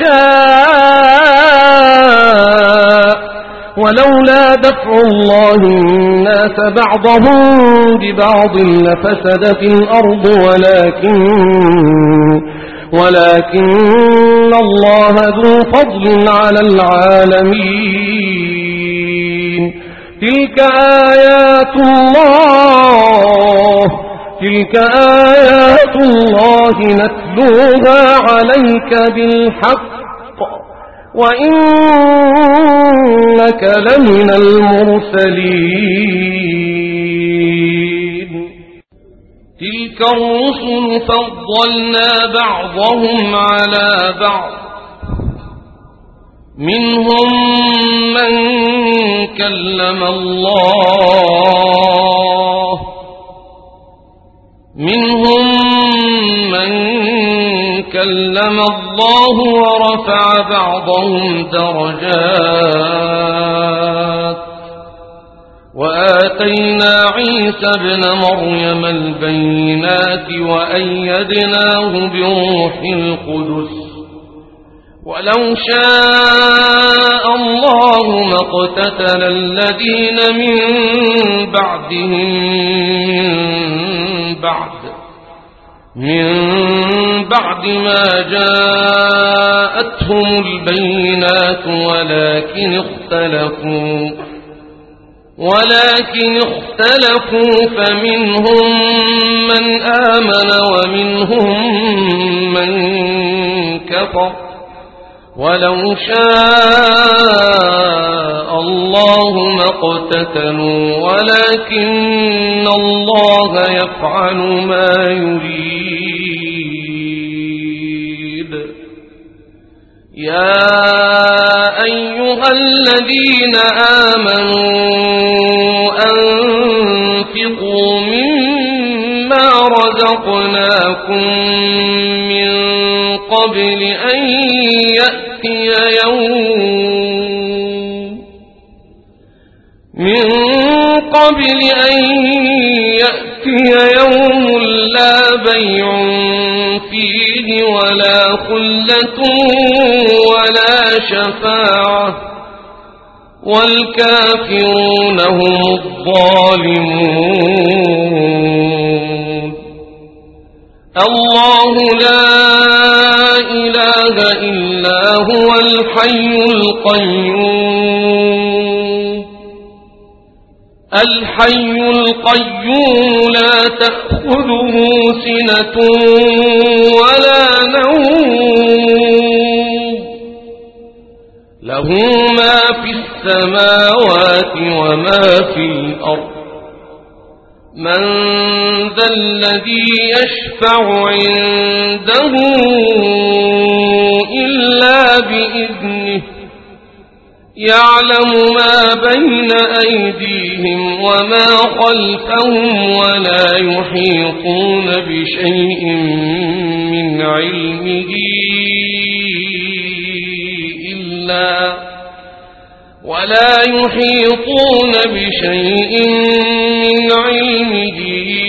يشاء ولولا دفع الله الناس بعضهم ببعض لفسدت الأرض ولكن ولكن الله ذو فضل على العالمين. تلك آيات الله تلك آيات الله نتلوها عليك بالحق وإنك لمن المرسلين. تلك الرسل فضلنا بعضهم على بعض منهم من كلم الله منهم من كلم الله ورفع بعضهم درجات وآتينا عيسى ابن مريم البينات وأيدناه بروح القدس ولو شاء الله ما اقتتل الذين من بعدهم من بعد من بعد ما جاءتهم البينات ولكن اختلفوا ولكن اختلفوا فمنهم من آمن ومنهم من كفر ولو شاء الله ما اقتتلوا ولكن الله يفعل ما يريد. يا أيها الذين آمنوا أنفقوا مما رزقناكم من قبل أن يأتي يوم من قبل أن يأتي يوم لا بيع فيه ولا خلة ولا شفاعة والكافرون هم الظالمون. الله لا إله إلا هو الحي القيوم الحي القيوم لا تأخذه سنة ولا نوم له ما في السماوات وما في الأرض من ذا الذي يشفع عنده إلا بإذنه يعلم ما بين أيديهم وما خلفهم ولا يحيطون بشيء من علمه إلا ولا يحيطون بشيء من علمه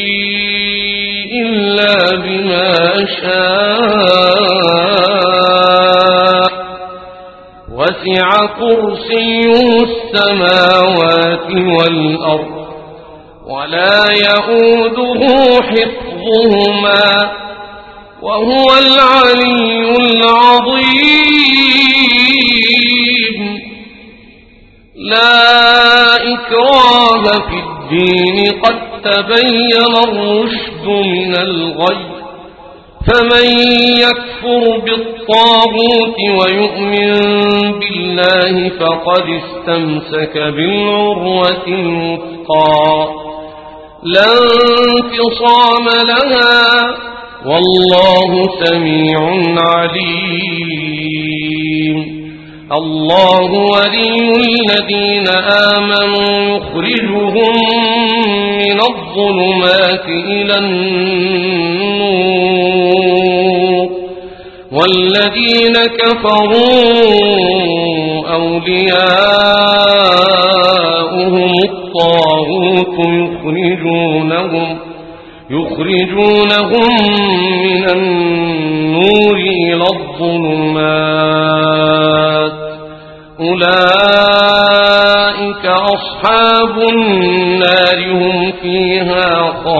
إلا بما شاء وسع كرسيه السماوات والأرض ولا يؤوده حفظهما وهو العلي العظيم. لا إكراه في الدين قد تبين الرشد من الغي فمن يكفر بالطاغوت ويؤمن بالله فقد استمسك بالعروة الوثقى لا انفصام لها والله سميع عليم. الله ولي الذين آمنوا يخرجهم من الظلمات إلى النور والذين كفروا أولياؤهم الطاغوت يخرجونهم يخرجونهم من النور إلى الظلمات أولئك أصحاب النار هم فيها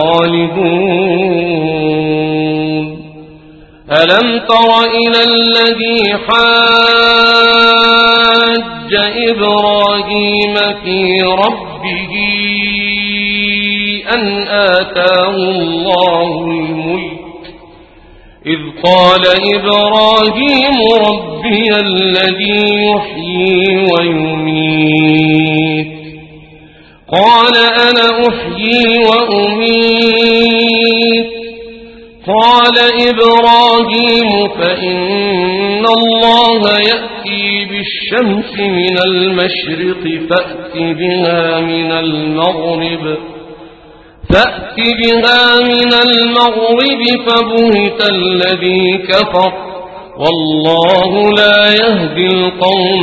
خالدون. ألم تر إلى الذي حاج إبراهيم في ربه أن آتاه الله الملك إذ قال إبراهيم ربي الذي يحيي ويميت قال أنا أحيي وأميت قال إبراهيم فإن الله يأتي بالشمس من المشرق فأت بها من المغرب فأت بها من المغرب فبهت الذي كفر والله لا يهدي القوم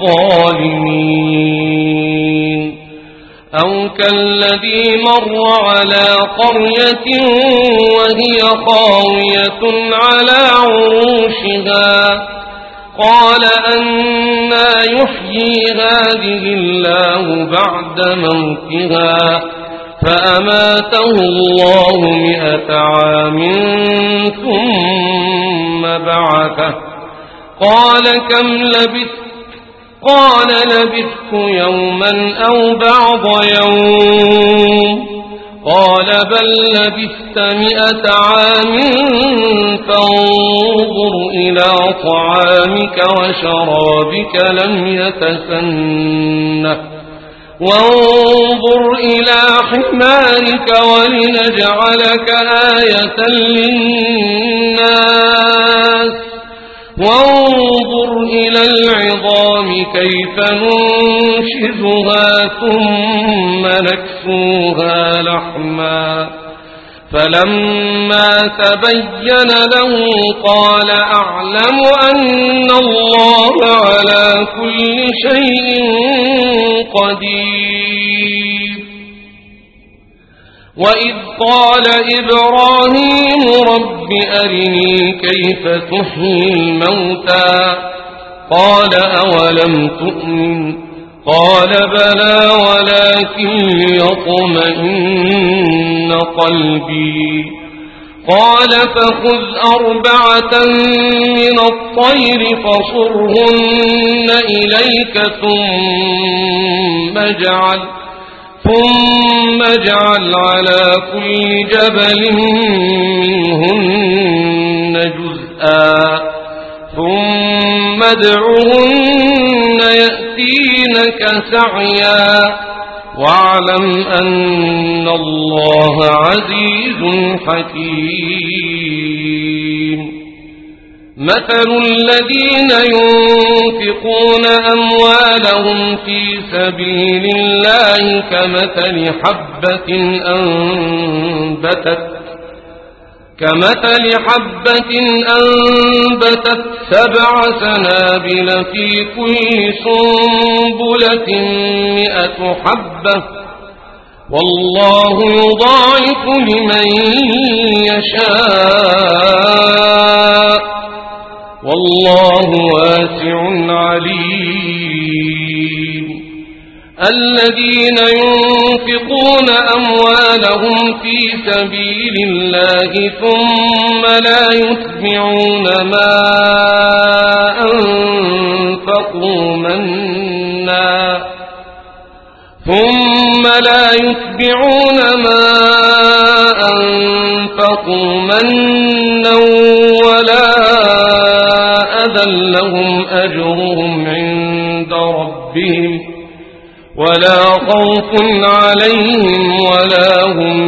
الظالمين. أو كالذي مر على قرية وهي خاوية على عروشها قال أنى يحيي هذه الله بعد موتها فأماته الله مئة عام ثم بعثه قال كم لبثت قال لبثت يوما أو بعض يوم قال بل لبثت مئة عام فانظر إلى طعامك وشرابك لم يتسنه وانظر إلى حمارك ولنجعلك آية للناس وانظر إلى العظام كيف ننشزها ثم نكسوها لحما فلما تبين له قال أعلم أن الله على كل شيء قدير. وإذ قال إبراهيم رب أرني كيف تحيي الموتى قال أولم تؤمن قال بلى ولكن ليطمئن قلبي قال فخذ أربعة من الطير فصرهن إليك ثم اجعل ثم اجعل على كل جبل منهن جزءا ثم ادعهن يأتينك سعيا واعلم أن الله عزيز حكيم. مثل الذين ينفقون أموالهم في سبيل الله كمثل حبة أنبتت كمثل حبة أنبتت سبع سنابل في كل سنبلة مئة حبة والله يضاعف لمن يشاء والله واسع عليم. الذين ينفقون أموالهم في سبيل الله ثم لا يتبعون ما أنفقوا منا ثم لا يتبعون ما أنفقوا منا ولا أذى لهم أجرهم عند ربهم ولا خوف عليهم ولا هم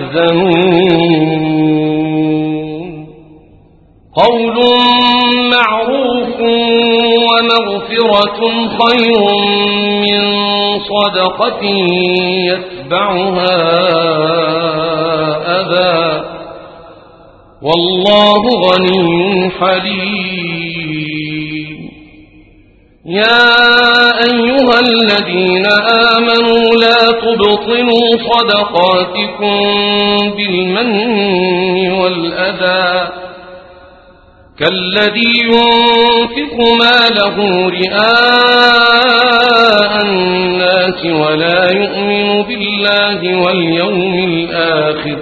يحزنون. قول معروف ومغفرة خير من صدقة يتبعها أذى والله غني حليم. يا أيها الذين آمنوا لا تبطلوا صدقاتكم بالمن والأذى كالذي ينفق ماله رئاء الناس ولا يؤمن بالله واليوم الآخر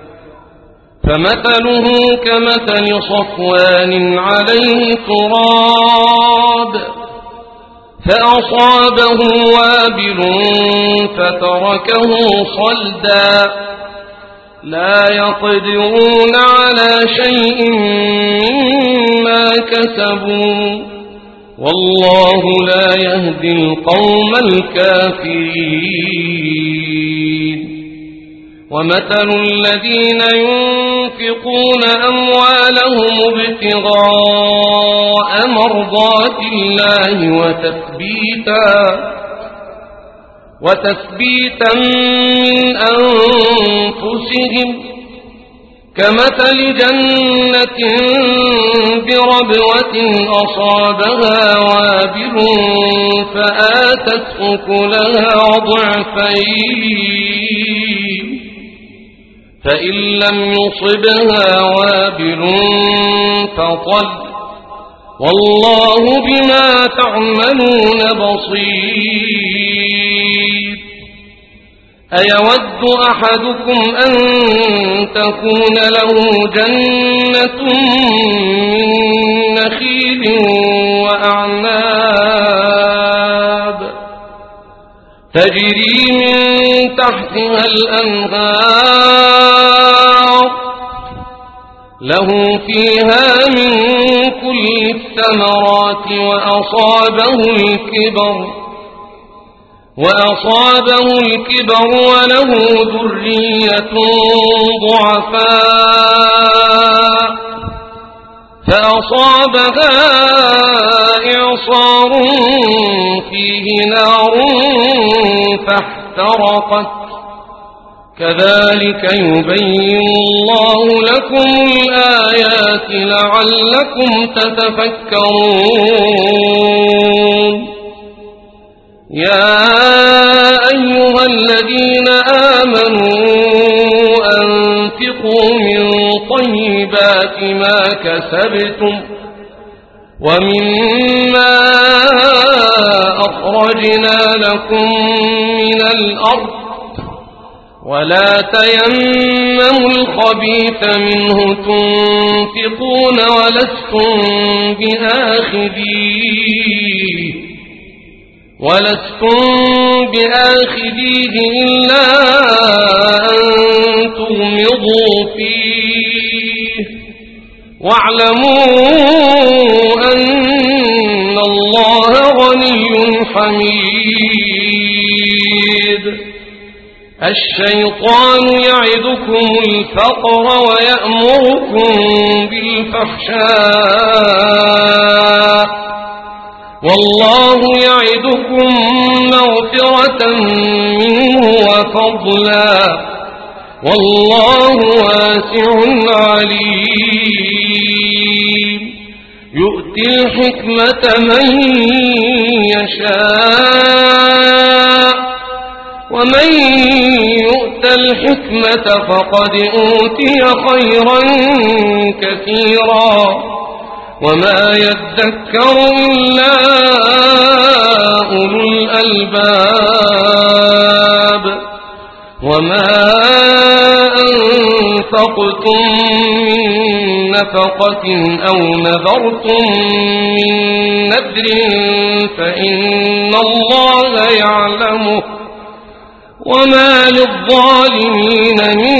فمثله كمثل صفوان عليه تراب فأصابه وابل فتركه صلدا لا يقدرون على شيء مما كسبوا والله لا يهدي القوم الكافرين. ومثل الذين ينفقون أموالهم ابتغاء مرضات الله وتثبيتا وتثبيتا من أنفسهم كمثل جنة بربوة أصابها وابل فآتت أكلها ضعفين فإن لم يصبها وابل فطل والله بما تعملون بصير. أيود أحدكم أن تكون له جنة من نخيل وأعناب تجري من تحتها الأنهار له فيها من كل الثمرات وأصابه الكبر وأصابه الكبر وله ذرية ضعفاء فأصابها إعصار فيه نار فاحترقت كذلك يبين الله لكم الآيات لعلكم تتفكرون يا أيها الذين آمنوا أنفقوا من طيبات ما كسبتم ومما أخرجنا لكم من الأرض ولا تيمموا الخبيث منه تنفقون ولستم بآخذيه ولستم بآخذيه إلا أن تغمضوا فيه واعلموا أن الله غني حميد الشيطان يعدكم الفقر ويأمركم بالفحشاء والله يعدكم مغفرة منه وفضلا والله واسع عليم يؤتي الحكمة من يشاء ومن يؤت الحكمة فقد أوتي خيرا كثيرا وما يذكر إلا أولو الألباب وما أنفقتم من نفقة أو نذرتم من نذر فإن الله يعلمه وما للظالمين من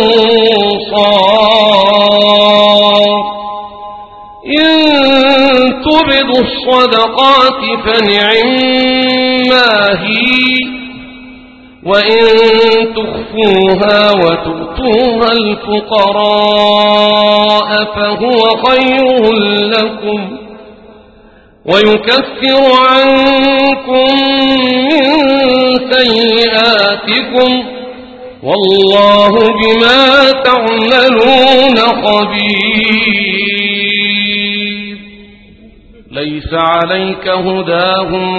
أنصار إن تبدوا الصدقات فنعما هي وإن تخفوها وتؤتوها الفقراء فهو خير لكم ويكفر عنكم من سيئاتكم والله بما تعملون خبير ليس عليك هداهم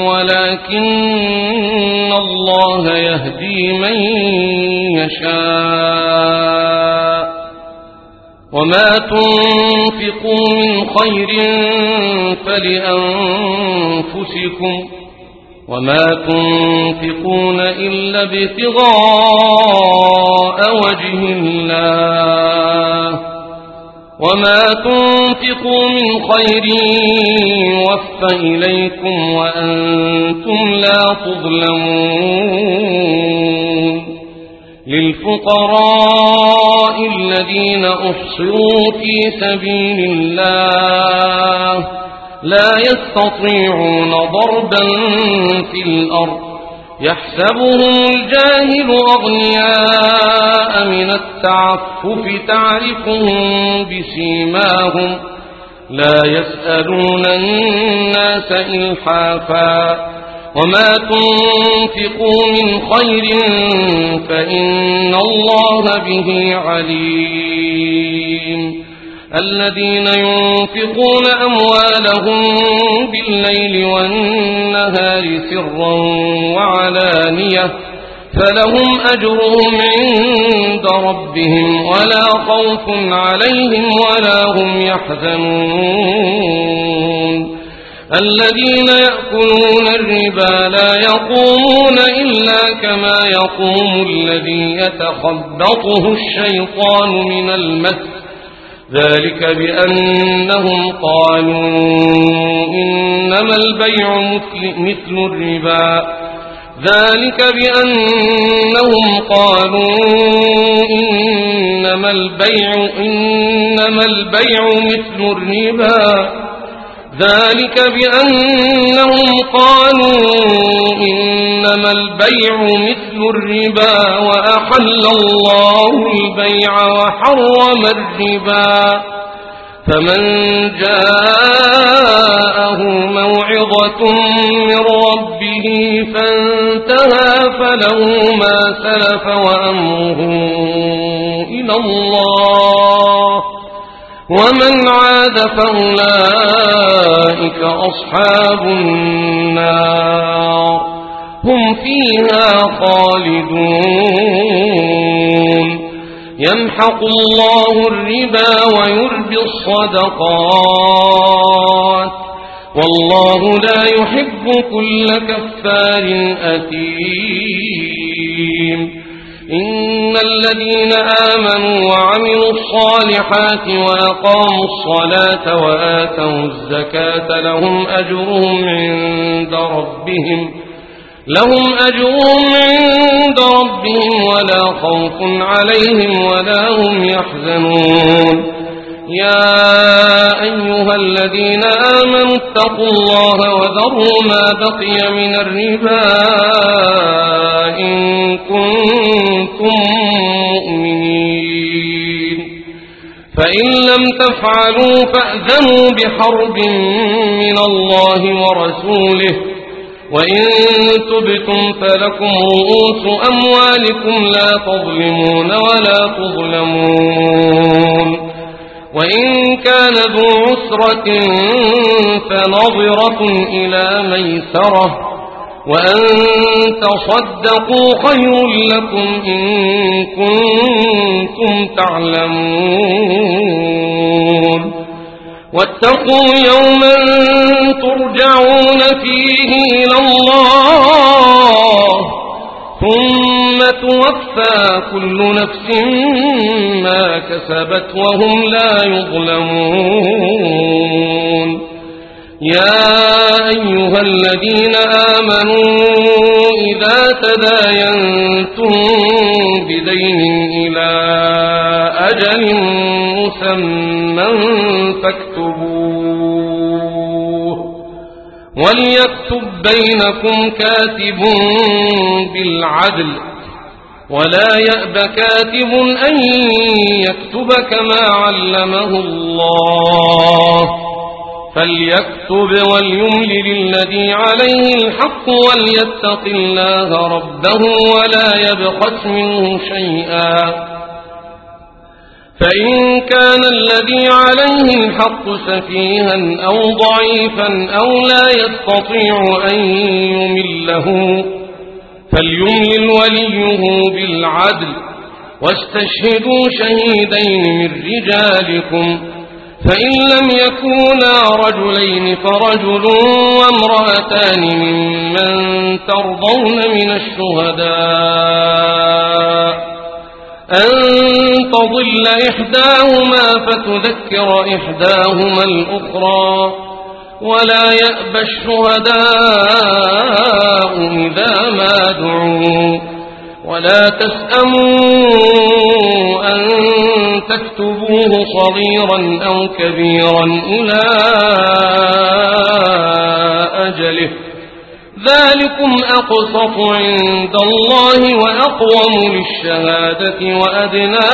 ولكن الله يهدي من يشاء وما تنفقوا من خير فلأنفسكم وما تنفقون إلا ابتغاء وجه الله وما تنفقوا من خير يوفى إليكم وأنتم لا تظلمون للفقراء الذين أحصروا في سبيل الله لا يستطيعون ضربا في الأرض يحسبهم الجاهل أغنياء من التعفف تعرفهم بسيماهم لا يسألون الناس إلحافا وما تنفقوا من خير فإن الله به عليم الذين ينفقون أموالهم بالليل والنهار سرا وعلانية فلهم أجرهم عند ربهم ولا خوف عليهم ولا هم يحزنون الذين يأكلون الربا لا يقومون إلا كما يقوم الذي يتخبطه الشيطان من المس ذلك بأنهم قالوا إنما البيع مثل الربا ذلك بأنهم قالوا إنما إنما البيع إنما البيع مثل الربا ذلك بأنهم قالوا إنما البيع مثل الربا وأحل الله البيع وحرم الربا فمن جاءه موعظة من ربه فانتهى فله ما سلف وأمره إلى الله ومن عاد فأولئك أصحاب النار هم فيها خالدون يمحق الله الربا ويربي الصدقات والله لا يحب كل كفار أثيم إن الذين آمنوا وعملوا الصالحات وأقاموا الصلاة وآتوا الزكاة لهم أجرهم عند ربهم لهم أجرهم عند ربهم ولا خوف عليهم ولا هم يحزنون يا أيها الذين آمنوا اتقوا الله وذروا ما بقي من الربا إن كنتم مؤمنين فإن لم تفعلوا فأذنوا بحرب من الله ورسوله وإن تبتم فلكم رؤوس أموالكم لا تظلمون ولا تظلمون وإن كان ذو عسرة فنظرة إلى ميسرة وأن تصدقوا خير لكم إن كنتم تعلمون واتقوا يوما ترجعون فيه إلى الله ثم توفى كل نفس ما كسبت وهم لا يظلمون يا أيها الذين آمنوا إذا تداينتم بدين إلى أجل مسمى فاكتبوه وليكتب بينكم كاتب بالعدل ولا يأب كاتب أن يكتب كما علمه الله فليكتب وليملل الذي عليه الحق وليتق الله ربه ولا يبخس منه شيئا فإن كان الذي عليه الحق سفيها أو ضعيفا أو لا يستطيع أن يمله فليملل وليه بالعدل واستشهدوا شهيدين من رجالكم فإن لم يكونا رجلين فرجل وامرأتان ممن ترضون من الشهداء أن تضل إحداهما فتذكر إحداهما الأخرى ولا يأبى الشهداء إذا ما دعوا ولا تسأموا أن تكتبوه صغيرا أو كبيرا إلى أجله ذلكم أقسط عند الله وأقوم للشهادة وأدنى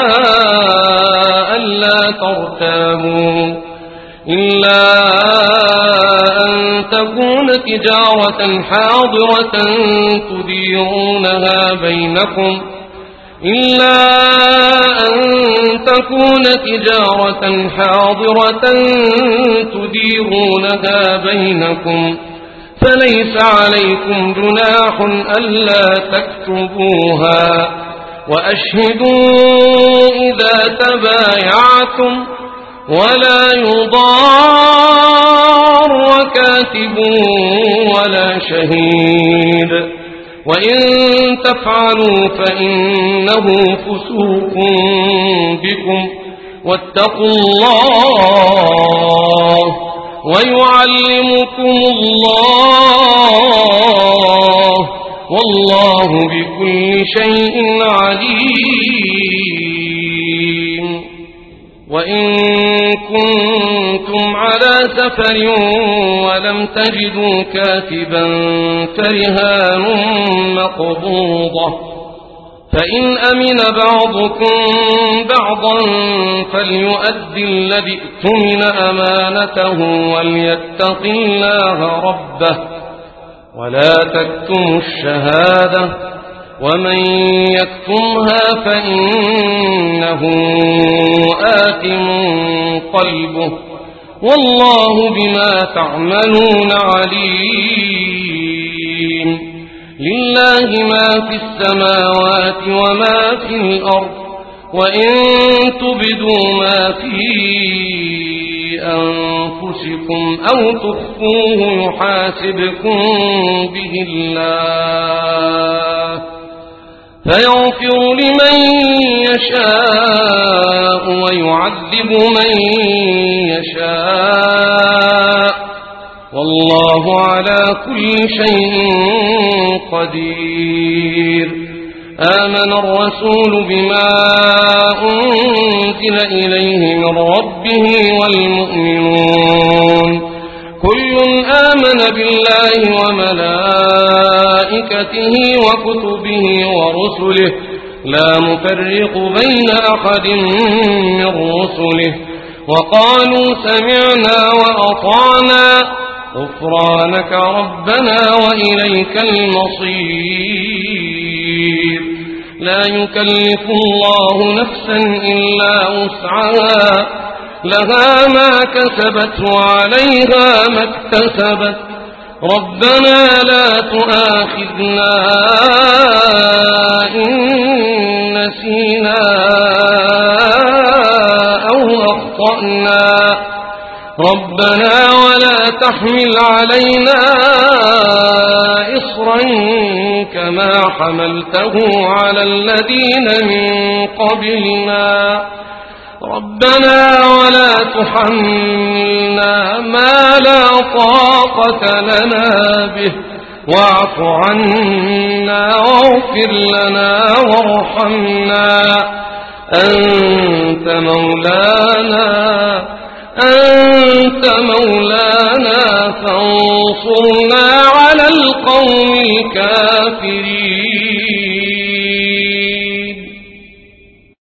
ألا ترتابوا إلا أن تكون تجارة حاضرة تديرونها بينكم إلا أن تكون تجارة حاضرة تديرونها بينكم فليس عليكم جناح ألا تكتبوها وأشهدوا إذا تبايعتم ولا يضار كاتب ولا شهيد وإن تفعلوا فإنه فسوق بكم واتقوا الله ويعلمكم الله والله بكل شيء عليم وإن كنتم على سفر ولم تجدوا كاتبا فرهان مقبوضة فإن أمن بعضكم بعضا فليؤد الذي اؤتمن أمانته وليتق الله ربه ولا تكتموا الشهادة ومن يكتمها فإنه آثم قلبه والله بما تعملون عليم. لله ما في السماوات وما في الأرض وإن تبدوا ما في أنفسكم أو تخفوه يحاسبكم به الله فيغفر لمن يشاء ويعذب من يشاء والله على كل شيء قدير. آمن الرسول بما أنزل إليه من ربه والمؤمنون كل آمن بالله وملائكته وكتبه ورسله لا نفرق بين أحد من رسله وقالوا سمعنا وأطعنا غفرانك ربنا وإليك المصير. لا يكلف الله نفسا إلا وسعها لها ما كسبت وعليها ما اكتسبت ربنا لا تؤاخذنا إن نسينا أو أخطأنا ربنا ولا تحمل علينا إصرا كما حملته على الذين من قبلنا ربنا ولا تحملنا ما لا طاقة لنا به واعف عنا واغفر لنا وارحمنا أنت مولانا أنت مولانا فانصرنا على القوم الكافرين.